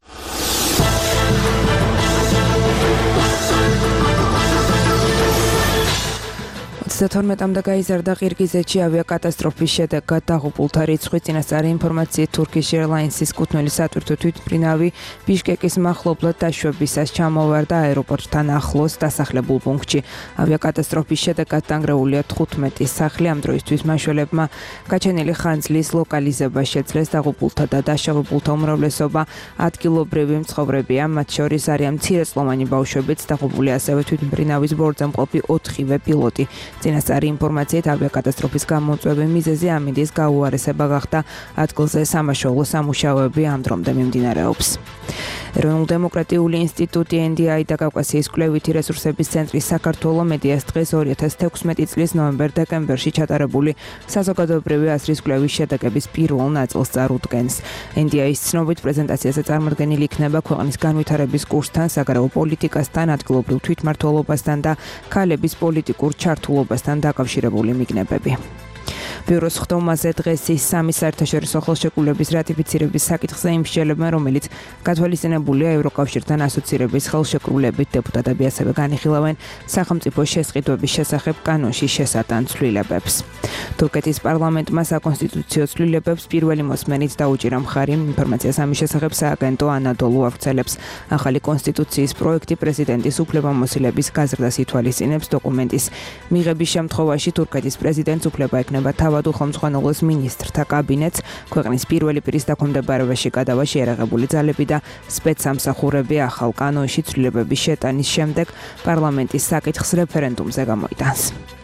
თორმეტამდე გაიზარდა ყირგიზეთში ავიაკატასტროფის შედეგად დაღუპულთა რიცხვი. წინასწარი ინფორმაციით Turkish Airlines-ის კუთვნილი სატვირთო თვითმფრინავი ბიშკეკის მახლობლად დაშვებისას ჩამოვარდა აეროპორტთან ახლოს დასახლებულ პუნქტში. ავიაკატასტროფის შედეგად დანგრეულია თხუთმეტი სახლი. ამ დროისთვის მაშველებმა გაჩენილი ხანძლის ლოკალიზება შეძლეს. დაღუპულთა და დაშავებულთა უმრავლესობა ადგილობრივი მცხოვრებია. მათ შორის არიან მცირეწლოვანი ბავშვებიც. დაღუპული ასევე თვითმფრინავის ბორტზე მყოფი ოთხივე პილოტი. წინასწარი ინფორმაციით ავიაკატასტროფის გამოწვევი მიზეზი ამინდის გაუარესება გახდა. ადგილზე სამაშველო სამუშაოები ამ დრომდე მიმდინარეობს. ეროვნულ დემოკრატიული ინსტიტუტი ენ დი აი და კავკასიის კვლევითი რესურსების ცენტრის საქართველოს მედიას დღეს ორი ათას თექვსმეტი წლის ნოემბერ-დეკემბერში ჩატარებული საზოგადოებრივი აზრის კვლევის შედეგების პირველ ნაწილს წარუდგენს. ენ დი აის ცნობით პრეზენტაციაზე წარმოდგენილი იქნება ქვეყნის განვითარების კურსთან, საგარეო პოლიტიკასთან, ადგილობრივ თვითმმართველობასთან და ქალების პოლიტიკურ ჩართულობასთან დაკავშირებული მიგნებები. ბიუროს ხდომაზე დღეს ის სამი საერთაშორისო ხელშეკრულების რატიფიცირების საკითხზე იმსჯელებენ, რომელიც გათვალისწინებულია ევროკავშირთან ასოცირების ხელშეკრულებით. დეპუტატები ასევე განიხილავენ სახელმწიფო შესყიდვების შესახებ კანონში შესატან ცვლილებებს. თურქეთის პარლამენტმა საკონსტიტუციო ცვლილებებს პირველი მოსმენით დაუჭირა მხარი. ინფორმაციას ამის შესახებ სააგენტო ანადოლუ აღწელებს. ახალი კონსტიტუციის პროექტი პრეზიდენტის უფლებამოსილების გაზრდას ითვალისწინებს. დოკუმენტის მიღების შემთხვევაში თურქეთის პრეზიდენტს უფლება ექნება თავად უხელმძღვანელოს მინისტრთა კაბინეტს. ქვეყნის პირველი პირის დაქვემდებარებაში გადავა შეერაღებული ძალები და სპეცსამსახურები ახალ კანონში ცვლილებების შეტანის შემდეგ პარლამენტის საკითხს რეფერენდუმზე გამოიტანს.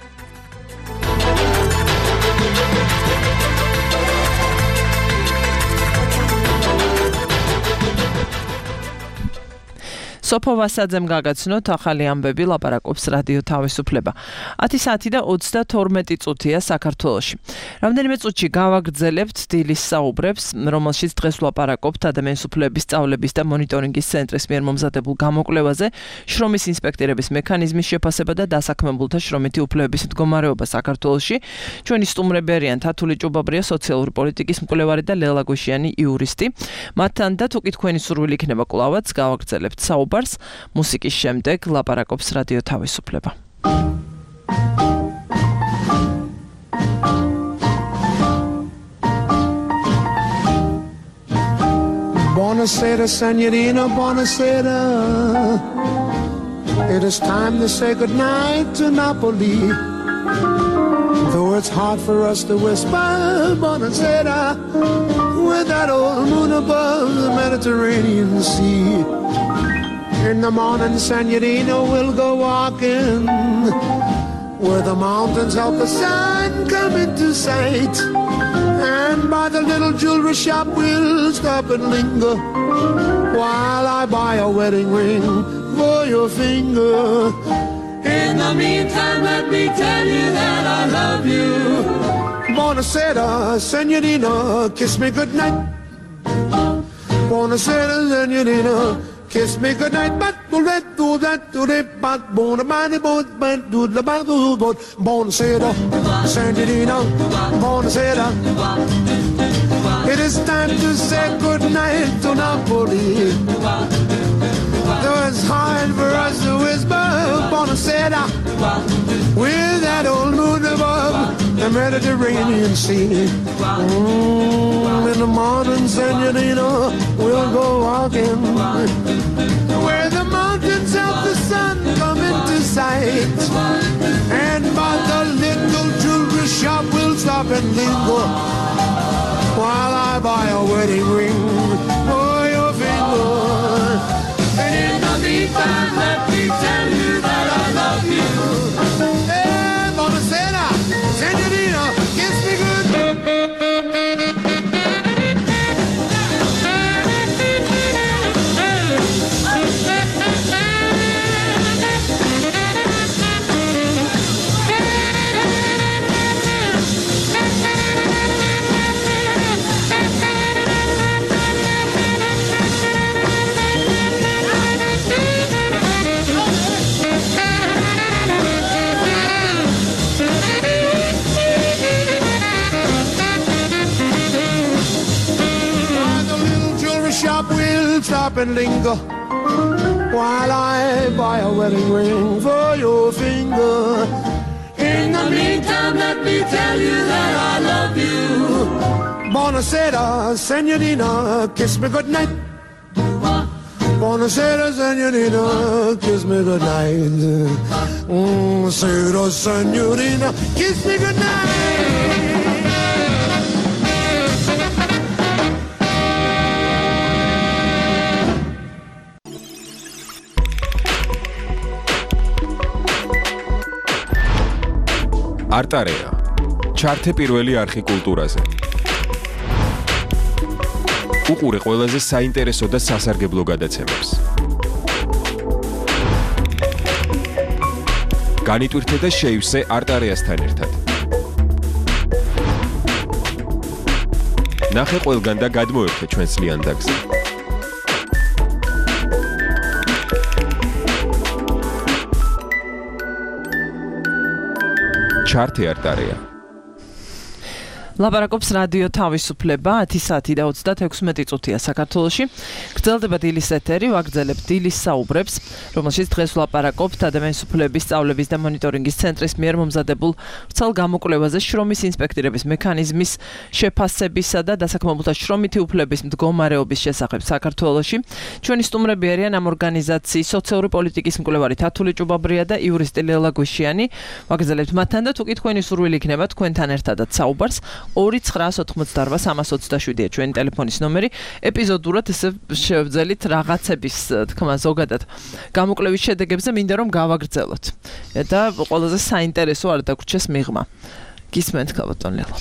სოფო ვასაძემ გაგაცნოთ ახალი ამბები ლაპარაკობს რადიო თავისუფლება. ათი საათი და ოცდათორმეტი წუთია საქართველოში. რამდენიმე წუთში გავაგრძელებთ დილის საუბრებს, რომელშიც დღეს ლაპარაკობთ ადამიანის უფლების სწავლების და მონიტორინგის ცენტრის მიერ მომზადებულ გამოკვლევაზე, შრომის ინსპექტირების მექანიზმის შეფასება და დასაქმებულთა შრომითი უფლებების მდგომარეობა საქართველოში. ჩვენი სტუმრები არიან თათული ჭუბაბრია, სოციალური პოლიტიკის მკვლევარი და ლელა გუშიანი, იურისტი. მათთან და თუ კი თქვენი სურვილი იქნება კვლავაც გავაგრძელებთ საუბარს. მუსიკის შემდეგ ლაპარაკობს რადიო თავისუფლება. Buonasera, signorina, buonasera. It is time to say goodnight to Napoli. Though it's hard for us to whisper buonasera with that old moon above the Mediterranean Sea. In the morning, signorina, we'll go walking where the mountains help the sun come into sight. And by the little jewelry shop, we'll stop and linger while I buy a wedding ring for your finger. In the meantime, let me tell you that I love you. Buonasera, signorina, kiss me goodnight. Buonasera, signorina, kiss me goodnight. But do that, do that, do that, but bon, man, boat, but do the battle, but buonasera, signorina, buonasera. It is time to say goodnight to Napoli. Though it's hard for us to whisper buonasera with that old moon above the the Mediterranean Sea. Mm, in the morning, senorita, we'll go walking where the mountains of the sun come into sight. And by the little jewelry shop, we'll stop and linger while I buy a wedding ring for your finger. And in the meantime, let me tell you that I love you. Hey, Bonacera, senorita, kiss me good. Shop will stop and linger while I buy a wedding ring for your finger. In the meantime, let me tell you that I love you. Buonasera, senorita, kiss me good night. Buonasera, senorita, kiss me good night. Mm, Buonasera, senorita, kiss me good night. არტარეა. ჩართე პირველი არხი კულტურაზე. უყურე ყველაზე საინტერესო და სასარგებლო გადაცემებს. განიტვირთე და შეივსე არტარეასთან ერთად. ნახე ყველგან და გადმოერთე ჩვენს ლიანდაგზე. ჩართე არტარეა. ლაპარაკობს რადიო თავისუფლება ათი საათი და ოცდაექვსმეტი წუთია საქართველოში. გრძელდება დილის ეთერი, ვაგრძელებთ დილის საუბრებს, რომელშიც დღეს ვლაპარაკობთ ადამიანის უფლებების სწავლების და მონიტორინგის ცენტრის მიერ მომზადებულ ვრცელ გამოკვლევაზე შრომის ინსპექტირების მექანიზმის შეფასებისა და დასაქმებულთა შრომითი უფლების მდგომარეობის შესახებ საქართველოში. ჩვენი სტუმრები არიან ამ ორგანიზაციის სოციალური პოლიტიკის მკვლევარი თათული ჭუბაბრია და იურისტი ლელა გვიშიანი. ვაგრძელებთ მათთან და თუ კი თქვენი სურვილი იქნება თქვენთან ერთადაც საუბარს. ორი ცხრაას ოცდაოთხმოცდაარბა სამას ოცდაშვიდია ჩვენი ტელეფონის ნომერი. ეპიზოდურად ესე შევძელით რაღაცების თქმა ზოგადად გამოკვლევის შედეგებზე მინდა რომ გავაგრძელოთ და ყველაზე საინტერესო არ დაგვრჩეს მიღმა. გისმენთ ბატონ ლელა.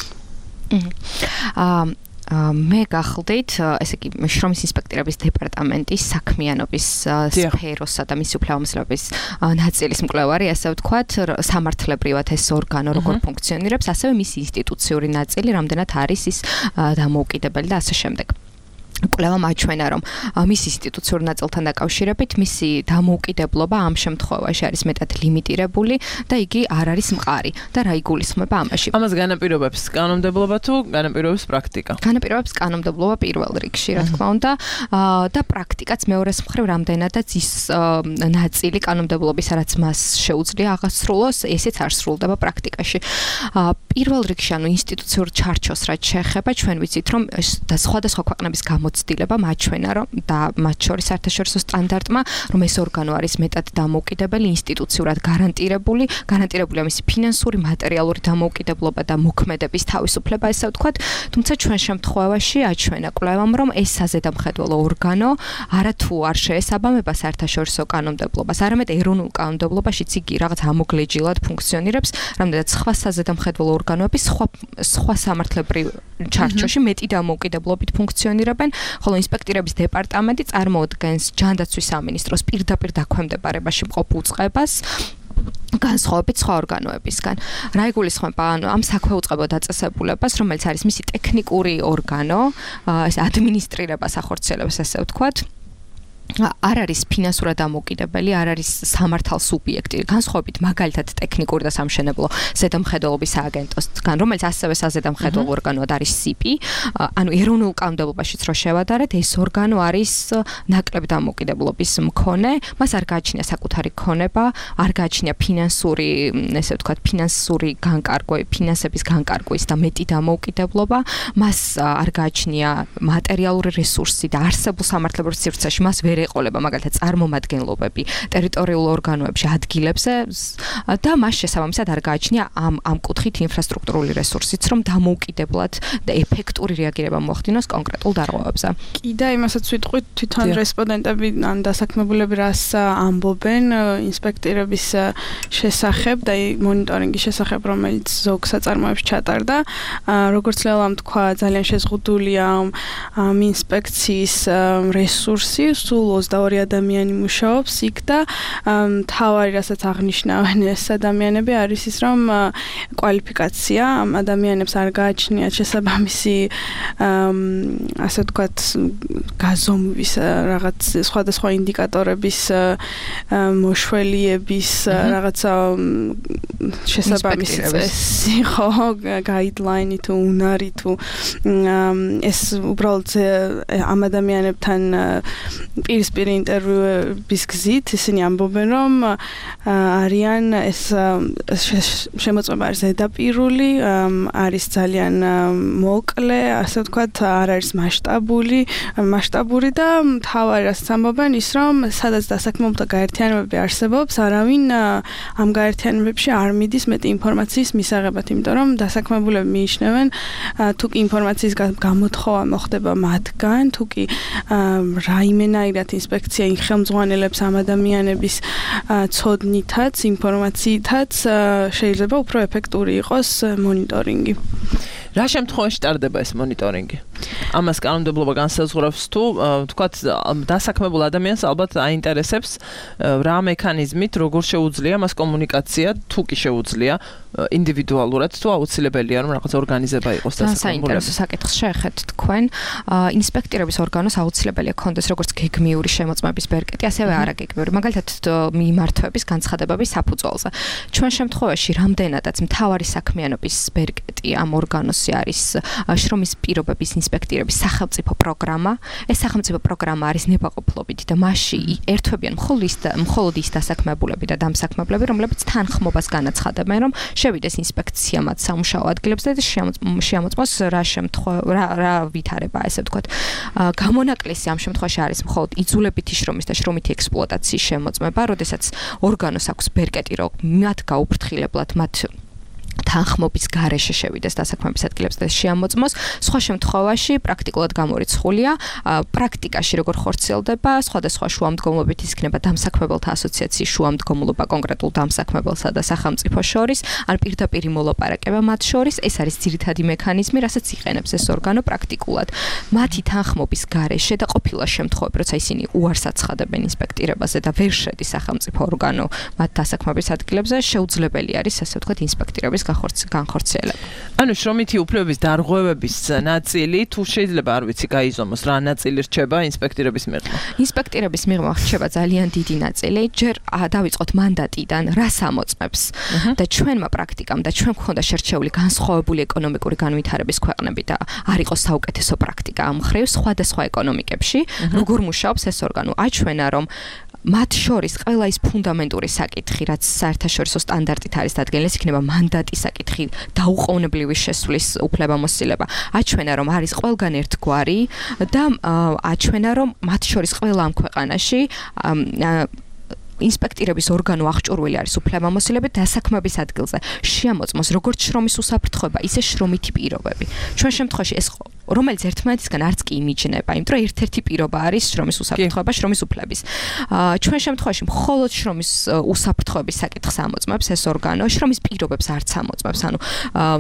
აა მე გახლდით, ესე იგი, შრომის ინსპექტირების დეპარტამენტის საქმიანობის სფეროსა და მისი უფლებამოსილების ნაწილის მკვლევარი, ასე ვთქვათ, სამართლებრივად ეს ორგანო როგორ ფუნქციონირებს, ასევე მისი ინსტიტუციური ნაწილი, რამდენად არის ის დამოუკიდებელი და ასე შემდეგ. კვლევა მაჩვენა რომ მის ინსტიტუციურ ნაწილთან დაკავშირებით მისი დამოუკიდებლობა ამ შემთხვევაში არის მეტად ლიმიტირებული და იგი არ არის მყარი და რა იგულისხმება ამაში. ამას განაპირობებს კანონმდებლობა თუ განაპირობებს პრაქტიკა? განაპირობებს კანონმდებლობა პირველ რიგში, რა თქმა უნდა, და პრაქტიკაც მეორეს მხრივ რამდენადაც ის ნაწილი კანონმდებლობის რაც მას შეუძლია აღასრულოს, ესეც არ სრულდება პრაქტიკაში. პირველ რიგში ანუ ინსტიტუციურ ჩარჩოს რაც შეეხება, ჩვენ ვიცით რომ და სხვადასხვა ქვეყნების გამოცდილება მაჩვენა რომ და მათ შორის საერთაშორისო სტანდარტმა რომ ეს ორგანო არის მეტად დამოუკიდებელი, ინსტიტუციურად გარანტირებული, გარანტირებულია მისი ფინანსური, მატერიალური დამოუკიდებლობა და მოქმედების თავისუფლება, ესე ვთქვათ, თუმცა ჩვენ შემთხვევაში აჩვენა კვლევამ რომ ეს საზედამხედველო ორგანო არათუ არ შეესაბამება საერთაშორისო კანონმდებლობას, არამედ ეროვნულ კანონმდებლობაშიც იგი რაღაც ამოგლეჯილად ფუნქციონირებს, რამდენადაც სხვა საზედამხედველო ორგანოები სხვა სხვა სამართლებრივ ჩარჩოში მეტი დამოუკიდებლობით ფუნქციონირებენ, ხოლო ინსპექტირების დეპარტამენტი წარმოადგენს ჯანდაცვის სამინისტროს პირდაპირ დაქვემდებარებაში მყოფ უწყებას განსხვავებით სხვა ორგანოებისგან. რა იგულისხმება ანუ ამ საქვეუწყებო დაწესებულებას, რომელიც არის მისი ტექნიკური ორგანო, ეს ადმინისტრირებას ახორციელებს, ასე ვთქვათ. არ არის ფინანსურად დამოუკიდებელი, არ არის სამართალ სუბიექტი. განსხვავებით მაგალითად ტექნიკური და სამშენებლო ზედამხედველობის სააგენტოსგან, რომელიც ასევე საზედამხედველო ორგანოა არის სიპი, ანუ ეროვნულ კანონმდებლობაშიც რო შევადარეთ, ეს ორგანო არის ნაკლებ დამოუკიდებლობის მქონე, მას არ გააჩნია საკუთარი ქონება, არ გააჩნია ფინანსური, ესე ვთქვათ, ფინანსური განკარგვე, ფინანსების განკარგვის და მეტი დამოუკიდებლობა, მას არ გააჩნია მატერიალური რესურსი და არსებულ სამართლებრივ სივრცეში მას ვერ ეყოლება მაგალითად წარმომადგენლობები ტერიტორიულ ორგანოებში ადგილებზე და მას შესაბამისად არ გააჩნია ამ ამ კუთხით ინფრასტრუქტურული რესურსიც, რომ დამოუკიდებლად და ეფექტური რეაგირება მოახდინოს კონკრეტულ დარღვევებზე. კი და იმასაც ვიტყვით თვითონ რესპონდენტები ან დასაქმებულები რას ამბობენ ინსპექტირების შესახებ და მონიტორინგის შესახებ, რომელიც ზოგ საწარმოებში ჩატარდა. როგორც ლელამ თქვა, ძალიან შეზღუდულია ამ ინსპექციის რესურსი, სულ ოცდაორი ადამიანი მუშაობს იქ და მთავარი რასაც აღნიშნავენ ეს ადამიანები არის ის, რომ კვალიფიკაცია ამ ადამიანებს არ გააჩნიათ შესაბამისი ასე ვთქვათ გაზომვის რაღაც სხვადასხვა ინდიკატორების მოშველიების რაღაცა შესაბამისი წესი ხო გაიდლაინი თუ უნარი თუ ეს უბრალოდ ამ ადამიანებთან პირისპირ ინტერვიუების გზით ისინი ამბობენ, რომ არიან ეს შემოწმება არის ზედაპირული, არის ძალიან მოკლე, ასე ვთქვათ, არ არის მასშტაბური, მასშტაბური და მთავარი რასაც ამბობენ ის, რომ სადაც დასაქმებულთა გაერთიანებები არსებობს, არავინ ამ გაერთიანებებში არ მიდის მეტი ინფორმაციის მისაღებად, იმიტომ რომ დასაქმებულები მიიჩნევენ, თუ კი ინფორმაციის გამოთხოვა მოხდება მათგან, თუ კი რაიმენაირად ინსპექცია ხელმძღვანელებს ამ ადამიანების ცოდნითაც, ინფორმაციითაც შეიძლება უფრო ეფექტური იყოს მონიტორინგი. რა შემთხვევაში ტარდება ეს მონიტორინგი? ამას კანონმდებლობა განსაზღვრავს თუ თქვათ დასაქმებულ ადამიანს ალბათ აინტერესებს რა მექანიზმით, როგორ შეუძლია მას კომუნიკაცია, თუ კი შეუძლია ინდივიდუალურად თუ აუცილებელია რომ რაღაც ორგანიზება იყოს დასაქმებულების. საინტერესო საკითხს შეეხეთ თქვენ. ინსპექტირების ორგანოს აუცილებელია კონდეს როგორც გეგმიური შემოწმების ბერკეტი, ასევე არაგეგმიური, მაგალითად მიმართვების განცხადებების საფუძველზე. ჩვენ შემთხვევაში რამდენადაც მთავარი საქმიანობის ბერკეტი ამ ორგანოსი არის შრომის პირობების ინსპექტირების სახელმწიფო პროგრამა. ეს სახელმწიფო პროგრამა არის ნებაყოფლობით და მასში ერთვებიან მხოლოდ ის დასაქმებულები და დამსაქმებლები, რომლებიც თანხმობას განაცხადებენ, რომ შევიდეს ინსპექცია მათ სამუშაო ადგილებზე და შეამოწმოს რა შემთხვევა რა ვითარება, ესე ვთქვათ. გამონაკლისი ამ შემთხვევაში არის მხოლოდ იძულებითი შრომის და შრომითი ექსპლუატაციის შემოწმება, როდესაც ორგანოს აქვს ბერკეტი, რომ მათ გაუფრთხილებლად მათ თანხმობის გარეშე შევიდეს დასაქმების ადგილებზე და შეამოწმოს. სხვა შემთხვევაში პრაქტიკულად გამორიცხულია, პრაქტიკაში როგორ ხორციელდება, სხვადასხვა შუამდგომლობით იქნება დამსაქმებელთა ასოციაციის შუამდგომლობა კონკრეტულ დამსაქმებელსა და სახელმწიფო შორის, ან პირდაპირი მოლაპარაკება მათ შორის, ეს არის ძირითადი მექანიზმი, რასაც იყენებს ეს ორგანო პრაქტიკულად. მათი თანხმობის გარეშე და ყოფილა შემთხვევები, როცა ისინი უარს აცხადებენ ინსპექტირებაზე და ვერ შედის სახელმწიფო ორგანო მათ დასაქმების ადგილებზე, შეუძლებელი არის, ასე ვთქვათ, ინსპექტირების განხორციელება. ანუ შრომითი უფლებების დარღვევების ნაწილი თუ შეიძლება არ ვიცი გაიზომოს, რა ნაწილი რჩება ინსპექტირების მიღმა? ინსპექტირების მიღმა რჩება ძალიან დიდი ნაწილი. ჯერ დავიწყოთ მანდატიდან, რას ამოწმებს და ჩვენმა პრაქტიკამ და ჩვენ გვქონდა შერჩეული განსხვავებული ეკონომიკური განვითარების ქვეყნები და არ იყოს საუკეთესო პრაქტიკა ამ მხრივ სხვადასხვა ეკონომიკებში, როგორ მუშაობს ეს ორგანო. აჩვენა რომ მათ შორის ყველა ის ფუნდამენტური საკითხი, რაც საერთაშორისო სტანდარტით არის დადგენილი, ეს იქნება მანდატის საკითხი, დაუყოვნებლივი შესვლის უფლებამოსილება. აჩვენა რომ არის ყველგან ერთგვარი და აჩვენა რომ მათ შორის ყველა ამ ქვეყანაში ინსპექტირების ორგანო აღჭურვილი არის უფლებამოსილებით დასაქმების ადგილზე. შეამოწმოს როგორც შრომის უსაფრთხოება, ისე შრომითი პირობები. ჩვენ შემთხვევაში ეს რომელიც ერთმანეთისგან არც კი იმიჯნება, იმიტომ რომ ერთ-ერთი პირობა არის შრომის უსაფრთხოება, შრომის უფლების. ჩვენ შემთხვევაში მხოლოდ შრომის უსაფრთხოების საკითხს ამოწმებს ეს ორგანო, შრომის პირობებს არც ამოწმებს. ანუ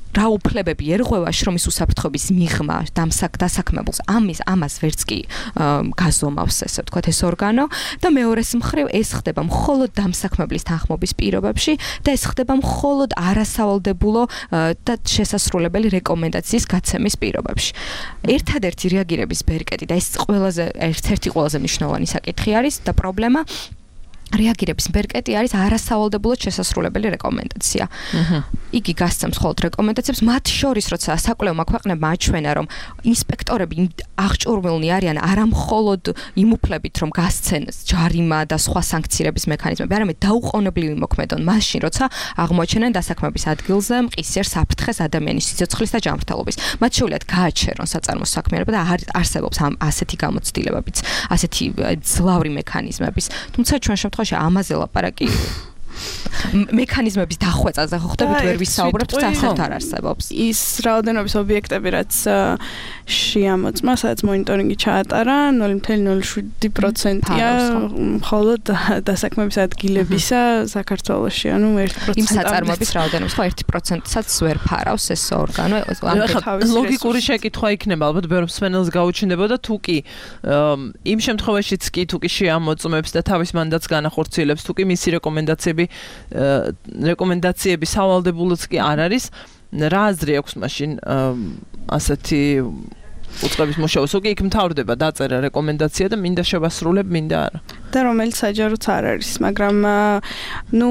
რა უფლებები ერღვევა შრომის უსაფრთხოების მიღმა დასაქმებულს ამის ამას ვერც კი გაზომავს ესე ვთქვათ ეს ორგანო და მეორეს მხრივ ეს ხდება მხოლოდ დამსაქმებლის თანხმობის პირობებში და ეს ხდება მხოლოდ არასავალდებულო და შესასრულებელი რეკომენდაციის გაცემის პირობებში. ერთადერთი რეაგირების ბერკეტი და ეს ყველაზე ერთ-ერთი ყველაზე მნიშვნელოვანი საკითხი არის და პრობლემა რეაგირების ბერკეტი არის არასავალდებულოდ შესასრულებელი რეკომენდაცია. იგი გასცემს მხოლოდ რეკომენდაციებს, მათ შორის როცა საკვლევმა ქვეყნებმა აჩვენა, რომ ინსპექტორები აღჭურვილნი არიან არა მხოლოდ იმ უფლებით, რომ გასცენ ჯარიმა და სხვა სანქციების მექანიზმები, არამედ დაუყოვნებლივი მოქმედონ მაშინ, როცა აღმოაჩენენ დასაქმების ადგილზე მყისიერ საფრთხეს ადამიანის სიცოცხლის და ჯანმრთელობის. მათ შეუძლიათ გააჩერონ საწარმოს საქმიანობა და არსებობს ამ ასეთი გამოცდილებებიც, ასეთი ძლავრი მექანიზმების. თუმცა ჩვენ შემთხვევაში ამაზე ლაპარაკი მექანიზმების დახვეწაზე ხო ხდებით ვერ ვისაუბრებთ ასეთ არ არსებობს ის რაოდენობის ობიექტები რაც შეამოწმა სადაც მონიტორინგი ჩაატარა ნული ფاصლე ნული შვიდი პროცენტია მხოლოდ დასაქმების ადგილებისა საქართველოში ანუ ერთი პროცენტი იმ საწარმოების რაოდენობის ხო ერთი პროცენტსაც ვერ ფარავს ეს ორგანო ლოგიკური შეკითხვა იქნება ალბათ ბევრ მსმენელს გაუჩნდებოდა თუ კი იმ შემთხვევაშიც კი თუ კი შეამოწმებს და თავის მანდატს განახორციელებს თუ კი მისი რეკომენდაციები რეკომენდაციები სავალდებულოც კი არ არის რა აზრი აქვს მაშინ ასეთი უწყების მუშაობას უკვე იქ მთავრდება დაწერა რეკომენდაცია და მინდა შევასრულებ მინდა არა და რომელიც საჯაროც არ არის მაგრამ ნუ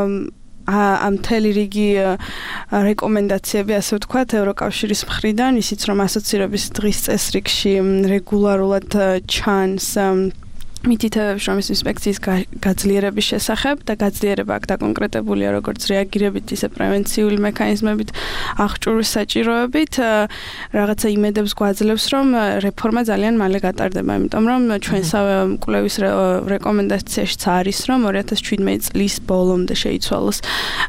ამ მთელი რიგი რეკომენდაციები ასე ვთქვათ ევროკავშირის მხრიდან ისიც რომ ასოცირების დღის წესრიგში რეგულარულად ჩანს მითითებებს რომ ეს ინსპექციის გაძლიერების შესახებ და გაძლიერება აქ დაკონკრეტებულია როგორც რეაგირებით ისე პრევენციული მექანიზმებით აღჭურვის საჭიროებით რაღაცა იმედებს გვაძლევს რომ რეფორმა ძალიან მალე გატარდება იმიტომ რომ ჩვენსავე კვლევის რეკომენდაციაშიც არის რომ ორი ათას შვიდმეტი წლის ბოლომდე შეიცვალოს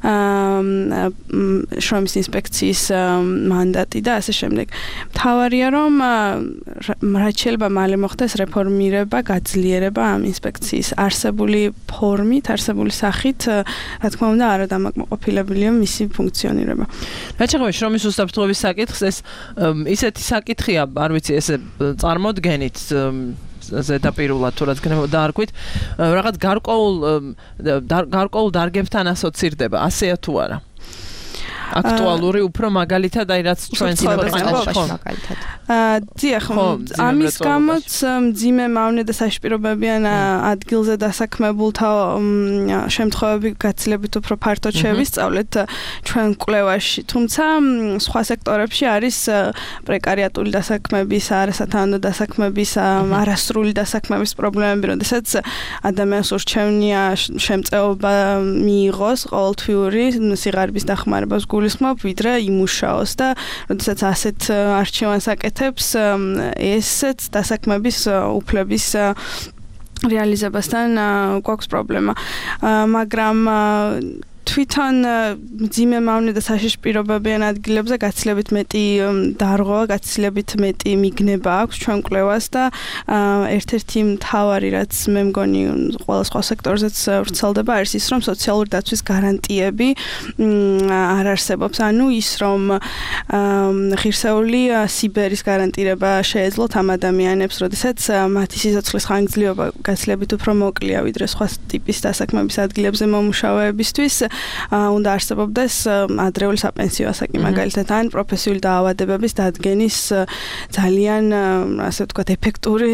შრომის ინსპექციის მანდატი და ასე შემდეგ მთავარია რომ რაც შეიძლება მალე მოხდეს რეფორმირება გაძლიერება ამ ინსპექციის არსებული ფორმით, არსებული სახით, რა თქმა უნდა, არა დამაკმაყოფილებელია მისი ფუნქციონირება. რაც შეეხება შრომის უსაფრთხოების საკითხს, ეს ისეთი საკითხია, არ ვიცი, ესე წარმოდგენით ზედაპირულად თუ რაც გნებოდა არ ქვით, რაღაც გარკვეულ გარკვეულ დარგებთან ასოცირდება, ასეა თუ არა? აქტუალური უფრო მაგალითად აი რაც ჩვენს ქვეყანაში მაგალითად. დიახ, ამის გამოც მძიმე მავნე და საშპირობებიან ადგილზე დასაქმებულთა შემთხვევები გაცილებით უფრო ფართოდ შევისწავლეთ ჩვენ კვლევაში. თუმცა სხვა სექტორებში არის პრეკარიატული დასაქმების, არასათანადო დასაქმების, არასრული დასაქმების პრობლემები, როდესაც ადამიანს ურჩევნია შემწეობა მიიღოს ყოველთვიური სიღარიბის დახმარებას გულისხმობ, ვიდრე იმუშაოს და როდესაც ასეთ არჩევანს აკეთებს, ესეც დასაქმების უფლების რეალიზებასთან გვაქვს პრობლემა. მაგრამ თვითონ მძიმე მავნე და საშიშპირობებიან ადგილებზე გაცილებით მეტი დარღვევა, გაცილებით მეტი მიგნება აქვს ჩვენ კვლევას და ერთ-ერთი მთავარი რაც მე მგონი ყველა სხვა სექტორზეც ვრცელდება არის ის რომ სოციალური დაცვის გარანტიები არ არსებობს. ანუ ის რომ ღირსეული სიბერის გარანტირება შეეძლოთ ამ ადამიანებს, როდესაც მათი სიცოცხლის ხანგრძლივობა გაცილებით უფრო მოკლეა ვიდრე სხვა ტიპის დასაქმების ადგილებზე მომუშავეებისთვის. უნდა არსებობდეს ადრეული საპენსიო ასაკი მაგალითად ან პროფესიული დაავადებების დადგენის ძალიან ასე ვთქვათ ეფექტური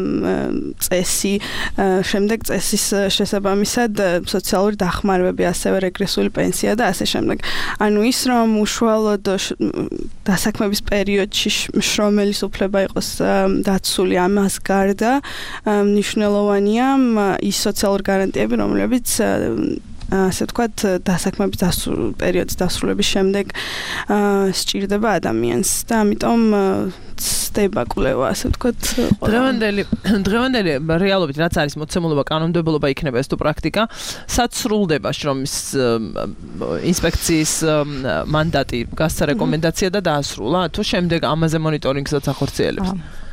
წესი შემდეგ წესის შესაბამისად სოციალური დახმარებები ასევე რეგრესული პენსია და ასე შემდეგ. ანუ ის რომ უშუალოდ დასაქმების პერიოდში შრომელის უფლება იყოს დაცული ამას გარდა მნიშვნელოვანია ის სოციალური გარანტიები რომლებიც ასე ვთქვათ დასაქმების პერიოდის დასრულების შემდეგ სჭირდება ადამიანს და ამიტომ ცდება კვლევა ასე ვთქვათ დღევანდელი დღევანდელი რეალობით რაც არის მოცემულობა კანონმდებლობა იქნება ეს თუ პრაქტიკა საცრულდება შრომის ინსპექციის მანდატი გასცა რეკომენდაცია და დაასრულა თუ შემდეგ ამაზე მონიტორინგსაც ახორციელებს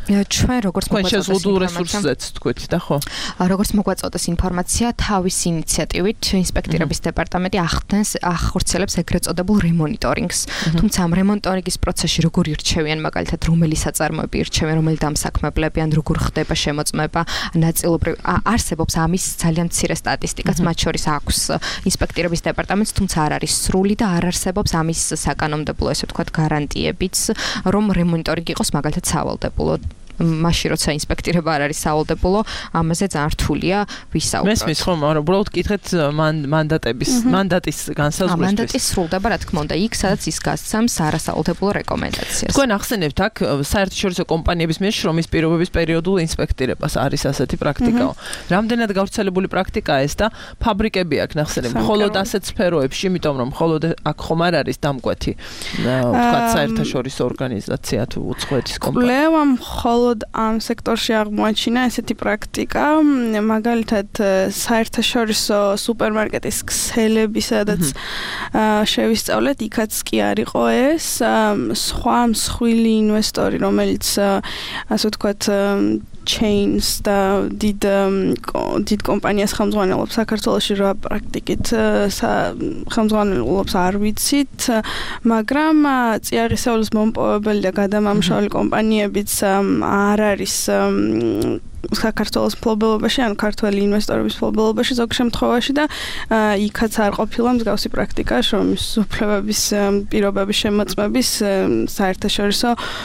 ჩვენ როგორც მოგვაწოდოს რესურსზეც თქვით და ხო? როგორც მოგვაწოდოს ინფორმაცია, თავის ინიციატივით ინსპექტირების დეპარტამენტი ახდენს ახორციელებს ეგრეთ წოდებულ რემონიტორინგს. თუმცა ამ რემონიტორინგის პროცესში როგორ ირჩევიან მაგალითად რომელი საწარმოები ირჩევიან, რომელი დამსაქმებლები ან როგორ ხდება შემოწმება, ნაწილობრივ არსებობს ამის ძალიან მცირე სტატისტიკაც, მათ შორის აქვს ინსპექტირების დეპარტამენტს, თუმცა არ არის სრული და არ არსებობს ამის საკანონმდებლო, ესე ვთქვათ, გარანტიებიც, რომ რემონიტორინგი იყოს მაგალითად სავალდებულო. მაშინ როცა ინსპექტირება არ არის სავალდებულო, ამაზე ძალიან რთულია ვისაუბროთ. მესმის ხომ, მაგრამ უბრალოდ კითხეთ მანდატების, მანდატის განსაზღვრისთვის. მანდატი სრულდება, რა თქმა უნდა, იქ, სადაც ის გასცემს არასავალდებულო რეკომენდაციას. თქვენ ახსენებთ აქ საერთაშორისო კომპანიების მიერ შრომის პირობების პერიოდულ ინსპექტირებას არის ასეთი პრაქტიკა. რამდენად გავრცელებული პრაქტიკაა ეს და ფაბრიკები აქ ნახსენები, მხოლოდ ასეთ სფეროებში, იმიტომ რომ მხოლოდ აქ ხომ არ არის დამკვეთი, ვთქვათ, საერთაშორისო ორგანიზაცია თუ უცხოეთის კომპანია. კვლევა მხოლოდ ამ სექტორში აღმოაჩინა ესეთი პრაქტიკა, მაგალითად საერთაშორისო სუპერმარკეტის ქსელები, სადაც შევისწავლეთ, იქაც კი არ იყო ეს, სხვა მსხვილი ინვესტორი, რომელიც ასე ვთქვათ chains და დიდ დიდ კომპანიას ხელმძღვანელობს საქართველოში რა პრაქტიკით ხელმძღვანელობს არ ვიცით, მაგრამ წიაღისეულის მომპოვებელი და გადამამუშავებელი კომპანიებიც არ არის საქართველოს მფლობელობაში, ან ქართველი ინვესტორების მფლობელობაში ზოგ შემთხვევაში და იქაც არ ყოფილა მსგავსი პრაქტიკა შრომის უფლებების პირობების შემოწმების საერთაშორისო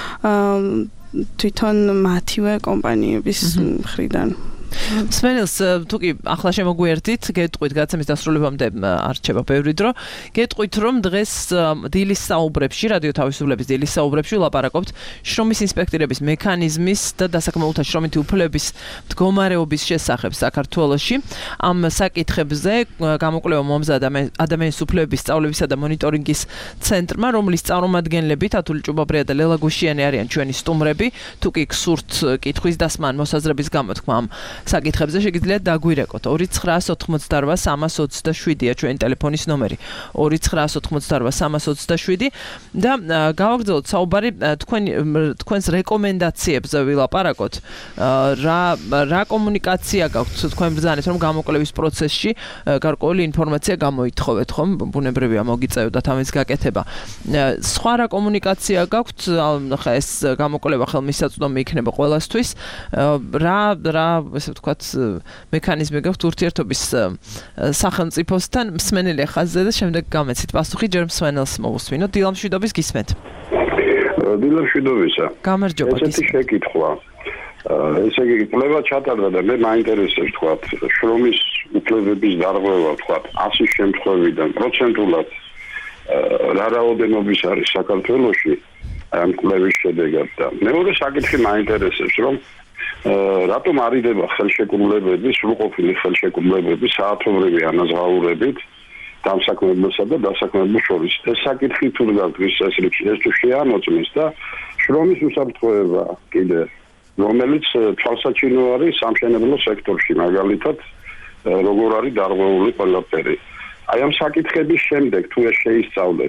თვითონ მათივე კომპანიების მხრიდან. სმენელს თუ კი ახლა შემოგვიერთით, გეტყვით გაცემის დასრულებამდე არ რჩება ბევრი დრო. გეტყვით რომ დღეს დილის საუბრებში, რადიო თავისუფლების დილის საუბრებში ვლაპარაკობთ შრომის ინსპექტირების მექანიზმის და დასაქმებულთა შრომითი უფლებების მდგომარეობის შესახებ საქართველოში. ამ საკითხებზე გამოკვლევა მომზადა ადამიანის უფლებების სწავლებისა და მონიტორინგის ცენტრმა, რომლის წარმომადგენლები თათული ჭუბაბრია და ლელა გუშიანი არიან ჩვენი სტუმრები. თუ კი გსურთ კითხვის დასმა ან მოსაზრების გამოთქმა ამ საკითხებზე შეგიძლიათ დაგვირეკოთ. ორი ცხრაას ოთხმოცდაორვა სამას ოცდაშვიდია ჩვენი ტელეფონის ნომერი. ორი ცხრაას ოთხმოცდაორვა სამას ოცდაშვიდი და გავაგრძელოთ საუბარი თქვენ თქვენს რეკომენდაციებზე ვილაპარაკოთ. რა რა კომუნიკაცია გაქვთ თქვენ ბრძანეთ რომ გამოკვლევის პროცესში გარკვეული ინფორმაცია გამოითხოვეთ, ხომ? ბუნებრივია მოგიწევდათ ამის გაკეთება. სხვა რა კომუნიკაცია გაქვთ, ხა ეს გამოკვლევა ხელმისაწვდომი იქნება ყველასთვის. რა რა ესე ვთქვათ, მექანიზმი გაქვთ ურთიერთობის სახელმწიფოსთან, მსმენელი ხაზზე და შემდეგ გამეცით პასუხი ჯერ მსმენელს მოვუსმინოთ. დილამშვიდობის გისმენთ. დილამშვიდობისა. გამარჯობა. ესეთი შეკითხვა. ესე იგი, კვლევა ჩატარდა და მე მაინტერესებს ვთქვათ, შრომის უფლებების დარღვევა ვთქვათ, ასი შემთხვევიდან პროცენტულად რა რაოდენობის არის საქართველოში ამ კვლევის შედეგად და მეორე საკითხი მაინტერესებს, რომ რატომ არიდება ხელშეკრულებები, სრულყოფილი ხელშეკრულებები საათობრივი ანაზღაურებით დამსაქმებელსა და დასაქმებულ შორის. ეს საკითხი თუ გაგდის წესრიგში, ეს თუ შეამოწმეს და შრომის უსაფრთხოება კიდე, რომელიც თვალსაჩინო არის სამშენებლო სექტორში, მაგალითად, როგორ არის დარღვეული ყველაფერი. აი ამ საკითხების შემდეგ თუ ეს შეისწავლეთ,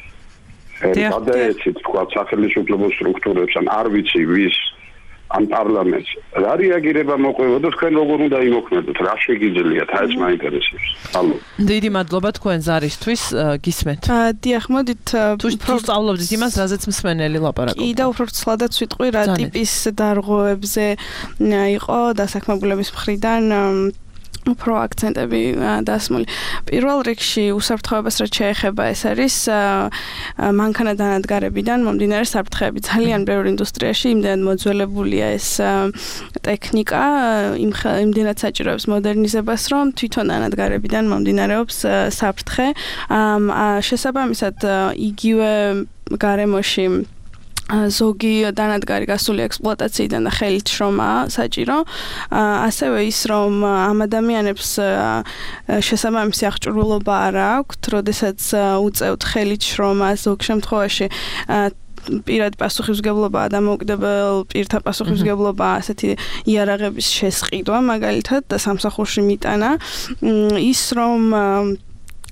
გადაეცით თქვა სახელმწიფო სტრუქტურებს ან არ ვიცი ვის ამ პარლამენტს რა რეაგირება მოყვება და თქვენ როგორ უნდა იმოქმედოთ, რა შეგიძლიათ, აი ეს მაინტერესებს. ალო. დიდი მადლობა თქვენ ზარისთვის, გისმენთ. დიახ, მოდით თუ სწავლობთ იმას, რაზეც მსმენელი ლაპარაკობს. კი და უფრო ცლადაც ვიტყვი, რა ტიპის დარღვევებზე იყო დასაქმებულების მხრიდან უფრო აქცენტები დასმული. პირველ რიგში უსაფრთხოებას რაც შეეხება, ეს არის მანქანა დანადგარებიდან მომდინარე საფრთხეები. ძალიან ბევრ ინდუსტრიაში იმდენად მოძველებულია ეს ტექნიკა, იმდენად საჭიროებს მოდერნიზებას, რომ თვითონ დანადგარებიდან მომდინარეობს საფრთხე. შესაბამისად, იგივე გარემოში ზოგი დანადგარი გასული ექსპლუატაციიდან და ხელით შრომა საჭირო. ასევე ის, რომ ამ ადამიანებს შესაბამისი აღჭურვილობა არ აქვთ, როდესაც უწევთ ხელით შრომას, ზოგ შემთხვევაში პირადი პასუხისმგებლობა, დამოუკიდებელ პირთა პასუხისმგებლობა, ასეთი იარაღების შესყიდვა, მაგალითად, და სამსახურში მიტანა. ის, რომ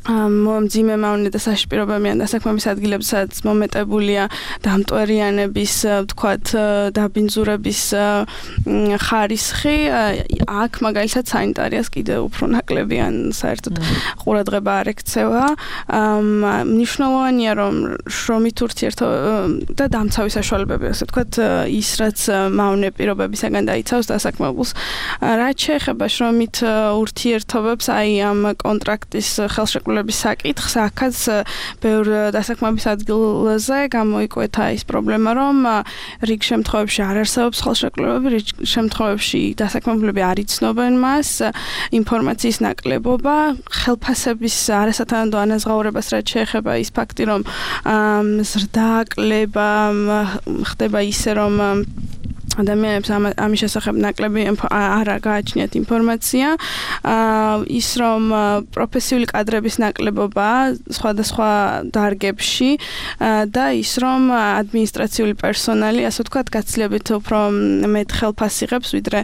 მძიმე მავნე და საშიშპირობებიან დასაქმების ადგილებს, სადაც მომეტებულია დამტვერიანების, ვთქვათ, დაბინძურების ხარისხი, აქ მაგალითად სანიტარიას კიდევ უფრო ნაკლები ან საერთოდ ყურადღება არ ექცევა. მნიშვნელოვანია, რომ შრომით ურთიერთობა და დამცავი საშუალებები, ასე ვთქვათ, ის რაც მავნე პირობებისაგან დაიცავს დასაქმებულს. რაც შეეხება შრომით ურთიერთობებს, აი ამ კონტრაქტის ხელშეკრულების საკითხს, აქაც ბევრ დასაქმების ადგილზე გამოიკვეთა ის პრობლემა, რომ რიგ შემთხვევებში არ არსებობს ხელშეკრულებები, რიგ შემთხვევებში დასაქმებულები არ იცნობენ მას, ინფორმაციის ნაკლებობა, ხელფასების არასათანადო ანაზღაურებას, რაც შეეხება ის ფაქტი, რომ ზრდა, კლება ხდება ისე, რომ ადამიანებს ამის შესახებ ნაკლები არ გააჩნიათ ინფორმაცია, ის რომ პროფესიული კადრების ნაკლებობა სხვადასხვა დარგებში და ის რომ ადმინისტრაციული პერსონალი, ასე ვთქვათ, გაცილებით უფრო მეტ ხელფასს იღებს, ვიდრე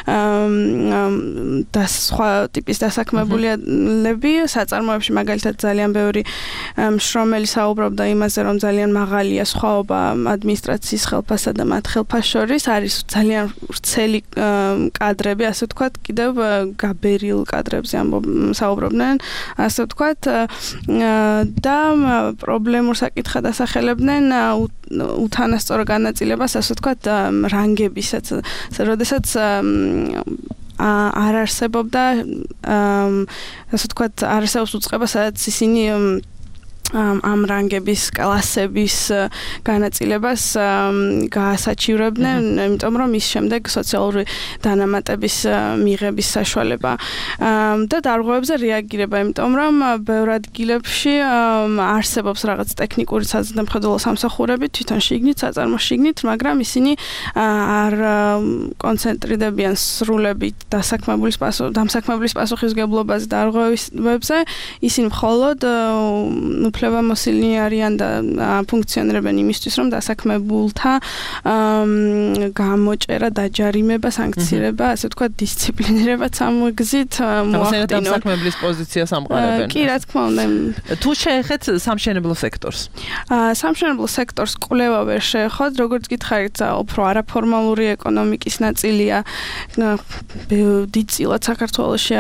და სხვა ტიპის დასაქმებულები საწარმოებში, მაგალითად ძალიან ბევრი მშრომელი საუბრობდა იმაზე, რომ ძალიან მაღალია სხვაობა ადმინისტრაციის ხელფასსა და მათ ხელფასს შორის. არის ძალიან ვრცელი კადრები, ასე ვთქვათ, კიდევ გაბერილ კადრებზე საუბრობდნენ, ასე ვთქვათ, და პრობლემურ საკითხად ასახელებდნენ უთანასწორო განაწილებას, ასე ვთქვათ, რანგებისაც, როდესაც არ არსებობდა, ასე ვთქვათ, არ არსებობს უწყება, სადაც ისინი ამ რანგების კლასების განაწილებას გაასაჩივრებდნენ, იმიტომ რომ ის შემდეგ სოციალური დანამატების მიღების საშუალება და დარღვევებზე რეაგირება, იმიტომ რომ ბევრ ადგილებში არსებობს რაღაც ტექნიკური საზრდამხედველო სამსახურები, თვითონ შიგნით, საწარმო შიგნით, მაგრამ ისინი არ კონცენტრირდებიან სრულებით დასაქმებულის პასუხ, დამსაქმებლის პასუხისმგებლობაზე და დარღვევებზე, ისინი მხოლოდ უფლებამოსილნი არიან და ფუნქციონირებენ იმისთვის, რომ დასაქმებულთა გამოჭერა, დაჯარიმება, სანქცირება, ასე ვთქვათ, დისციპლინირებაც ამ გზით მოახდინონ. დასაქმებლის პოზიციას ამყარებენ. კი, რა თქმა უნდა. თუ შეეხეთ სამშენებლო სექტორს. სამშენებლო სექტორს კვლევა ვერ შეეხოთ, როგორც გითხარით, უფრო არაფორმალური ეკონომიკის ნაწილია. დიდწილად საქართველოში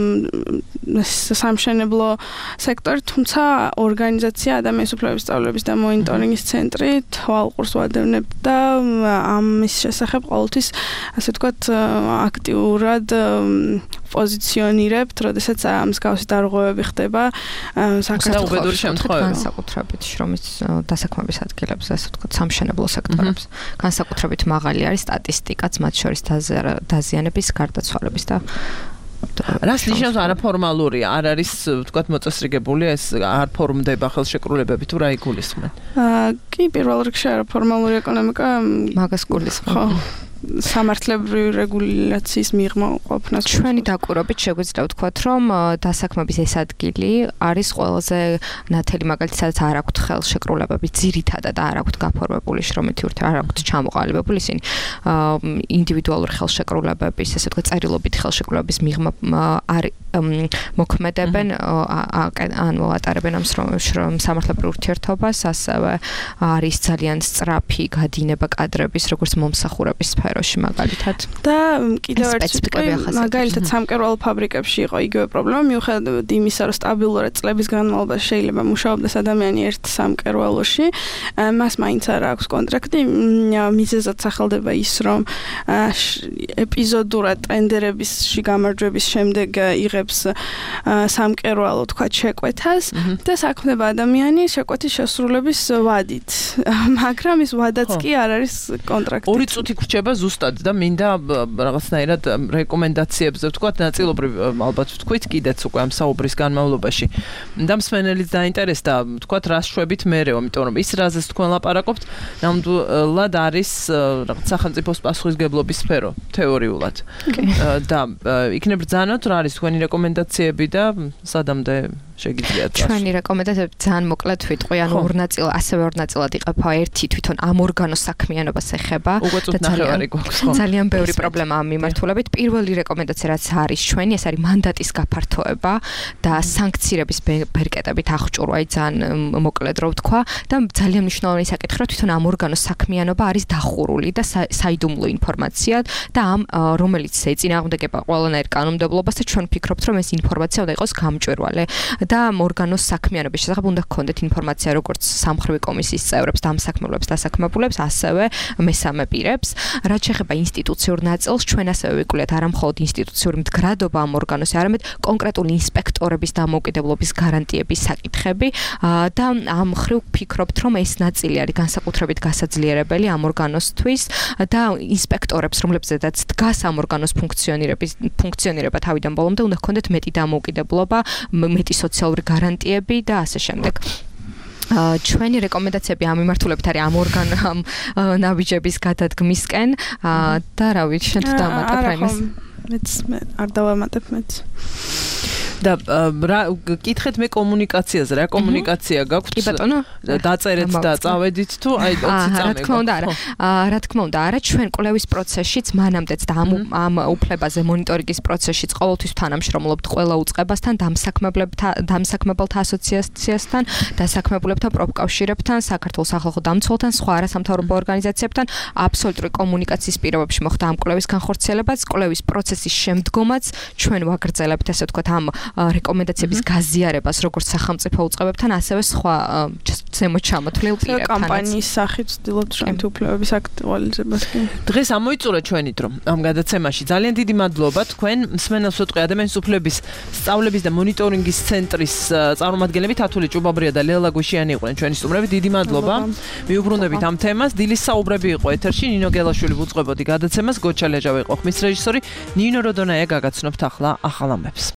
სამშენებლო სექტორი, თუმცა ორგანიზაცია ადამიანის უფლებების სწავლების და მონიტორინგის ცენტრი თვალყურს ვადევნებდა ამის შესახებ ყოველთვის, ასე ვთქვათ, აქტიურად პოზიციონირებთ, როდესაც მსგავსი დარღვევები ხდება საქართველოში, განსაკუთრებით შრომის დასაქმების ადგილებზე, ასე ვთქვათ, სამშენებლო სექტორებს. განსაკუთრებით მაღალი არის სტატისტიკაც, მათ შორის დაზიანების, გარდაცვალების და რას ნიშნავს არაფორმალურია? არ არის, ვთქვათ, მოწესრიგებული ეს არ ფორმდება ხელშეკრულებები თუ რა იგულისხმენ? კი, პირველ რიგში არაფორმალური ეკონომიკა მაგას გულისხმობ. სამართლებრივი რეგულაციის მიღმა ყოფნას. ჩვენი დაკვირვებით შეგვიძლია ვთქვათ, რომ დასაქმების ეს ადგილი არის ყველაზე ნათელი, მაგალითად, სადაც არ აქვთ ხელშეკრულებები, ძირითადად არ აქვთ გაფორმებული შრომითი ურთიერთობა, არ აქვთ ჩამოყალიბებული ისინი ინდივიდუალური ხელშეკრულებების, ესე ვთქვათ, წერილობით ხელშეკრულების მიღმა არ მოქმედებენ, ანუ ატარებენ ამ სამართლებრივ ურთიერთობას, ასევე არის ძალიან სწრაფი გადინება კადრების, როგორც მომსახურების სფეროში მაგალითად. და კიდევ ერთ მაგალითად სამკერვალო ფაბრიკებში იყო იგივე პრობლემა, მიუხედავად იმისა, რომ სტაბილურად წლების განმავლობაში შეიძლება მუშაობდეს ადამიანი ერთ სამკერვალოში, მას მაინც არ აქვს კონტრაქტი, მიზეზად სახელდება ის, რომ ეპიზოდურად ტენდერებისში გამარჯვების შემდეგ იღებს სამკერვალო, თქვა, შეკვეთას და საქმდება ადამიანი შეკვეთის შესრულების ვადით, მაგრამ ის ვადაც კი არ არის კონტრაქტი. ორი წუთი გრჩება ზუსტად და მინდა რაღაცნაირად რეკომენდაციებზე ვთქვათ, ნაწილობრივ ალბათ ვთქვით კიდეც უკვე ამ საუბრის განმავლობაში. და მსმენელიც დაინტერესდა, ვთქვათ, რას შვებით მერეო, იმიტომ რომ ის რაზეც თქვენ ლაპარაკობთ, ნამდვილად არის რაღაც სახელმწიფოს პასუხისმგებლობის სფერო, თეორიულად. და იქნებ ბრძანოთ, რა არის თქვენი რეკომენდაციები და სადამდე შეგიძლიათ წასვლა. ჩვენი რეკომენდაციები ძალიან მოკლედ ვიტყვი, ანუ ორ ნაწილად, ასევე ორ ნაწილად იყოფა. ერთი თვითონ ამ ორგანოს საქმიანობას ეხება და ძალიან საუბარი გვაქვს ხო? ძალიან ბევრი პრობლემაა ამ მიმართულებით. პირველი რეკომენდაცია რაც არის ჩვენი, ეს არის მანდატის გაფართოება და სანქციების ბერკეტებით აღჭურვა, აი ძალიან მოკლედ რო ვთქვა და ძალიან მნიშვნელოვანი საკითხი რომ თვითონ ამ ორგანოს საქმიანობა არის დახურული და საიდუმლო ინფორმაცია და ამ რომელიც ეწინააღმდეგება ყველანაირ კანონმდებლობას და ჩვენ ვფიქრობთ რომ ეს ინფორმაცია უნდა იყოს გამჭვირვალე და ამ ორგანოს საქმიანობის შესახებ უნდა გქონდეთ ინფორმაცია როგორც სამმხრივი კომისიის წევრებს, დამსაქმებლებს, დასაქმებულებს, ასევე მესამე პირებს. რაც შეეხება ინსტიტუციურ ნაწილს, ჩვენ ასევე ვიკვლევთ არა მხოლოდ ინსტიტუციური მდგრადობა ამ ორგანოზე, არამედ კონკრეტული ინსპექტორების დამოუკიდებლობის გარანტიების საკითხები და ამ მხრივ ვფიქრობთ, რომ ეს ნაწილი არის განსაკუთრებით გასაძლიერებელი ამ ორგანოსთვის და ინსპექტორებს, რომლებზედაც დგას ამ ორგანოს ფუნქციონირების ფუნქციონირება თავიდან ბოლომდე უნდა ჰქონდეთ მეტი დამოუკიდებლობა, მეტი სოციალური გარანტიები და ასე შემდეგ. ჩვენი რეკომენდაციები ამ მიმართულებით არის ამ ორგან ამ ნაბიჯების გადადგმისკენ და რა ვიცი, შენ თუ დამატებ რაიმეს? მეც არ დავამატებ მეც. და რა კითხეთ მე კომუნიკაციაზე, რა კომუნიკაცია გაქვთ? კი ბატონო, დაწერეთ და წავედით თუ აი ოცი წამე. რა თქმა უნდა, არა. რა თქმა უნდა, არა, ჩვენ კვლევის პროცესშიც მანამდეც და ამ ამ უფლებაზე მონიტორინგის პროცესშიც ყოველთვის თანამშრომლობთ ყველა უწყებასთან, დამსაქმებლებთან, დამსაქმებელთა ასოციაციასთან, დასაქმებულებთან, პროფკავშირებთან, საქართველოს სახალხო დამცველთან, სხვა არასამთავრობო ორგანიზაციებთან, აბსოლუტური კომუნიკაციის პირობებში მოხდა ამ კვლევის განხორციელებაც, კვლევის პროცესის შემდგომაც ჩვენ ვაგრძელებთ ესე ვთქვათ ამ რეკომენდაციების გაზიარებას როგორც სახელმწიფო უწყებებთან, ასევე სხვა ზემოთ ჩამოთვლილ პირებთან. კამპანიის სახით ვცდილობთ რომ თუფლებების აქტუალიზებას. დღეს ამოიწურა ჩვენი დრო ამ გადაცემაში. ძალიან დიდი მადლობა თქვენ მსმენელს ვიტყვი ადამიანის უფლების სწავლების და მონიტორინგის ცენტრის წარმომადგენლები თათული ჭუბაბრია და ლელა გუშიანი იყვნენ ჩვენი სტუმრები. დიდი მადლობა. მიუბრუნდებით ამ თემას. დილის საუბრები იყო ეთერში. ნინო გელაშვილი უძღვებოდი გადაცემას. გოჩა ლეჟავი იყო ხმის რეჟისორი. ნინო როდონაია გაგაცნობთ ახლა ახალ ამბებს.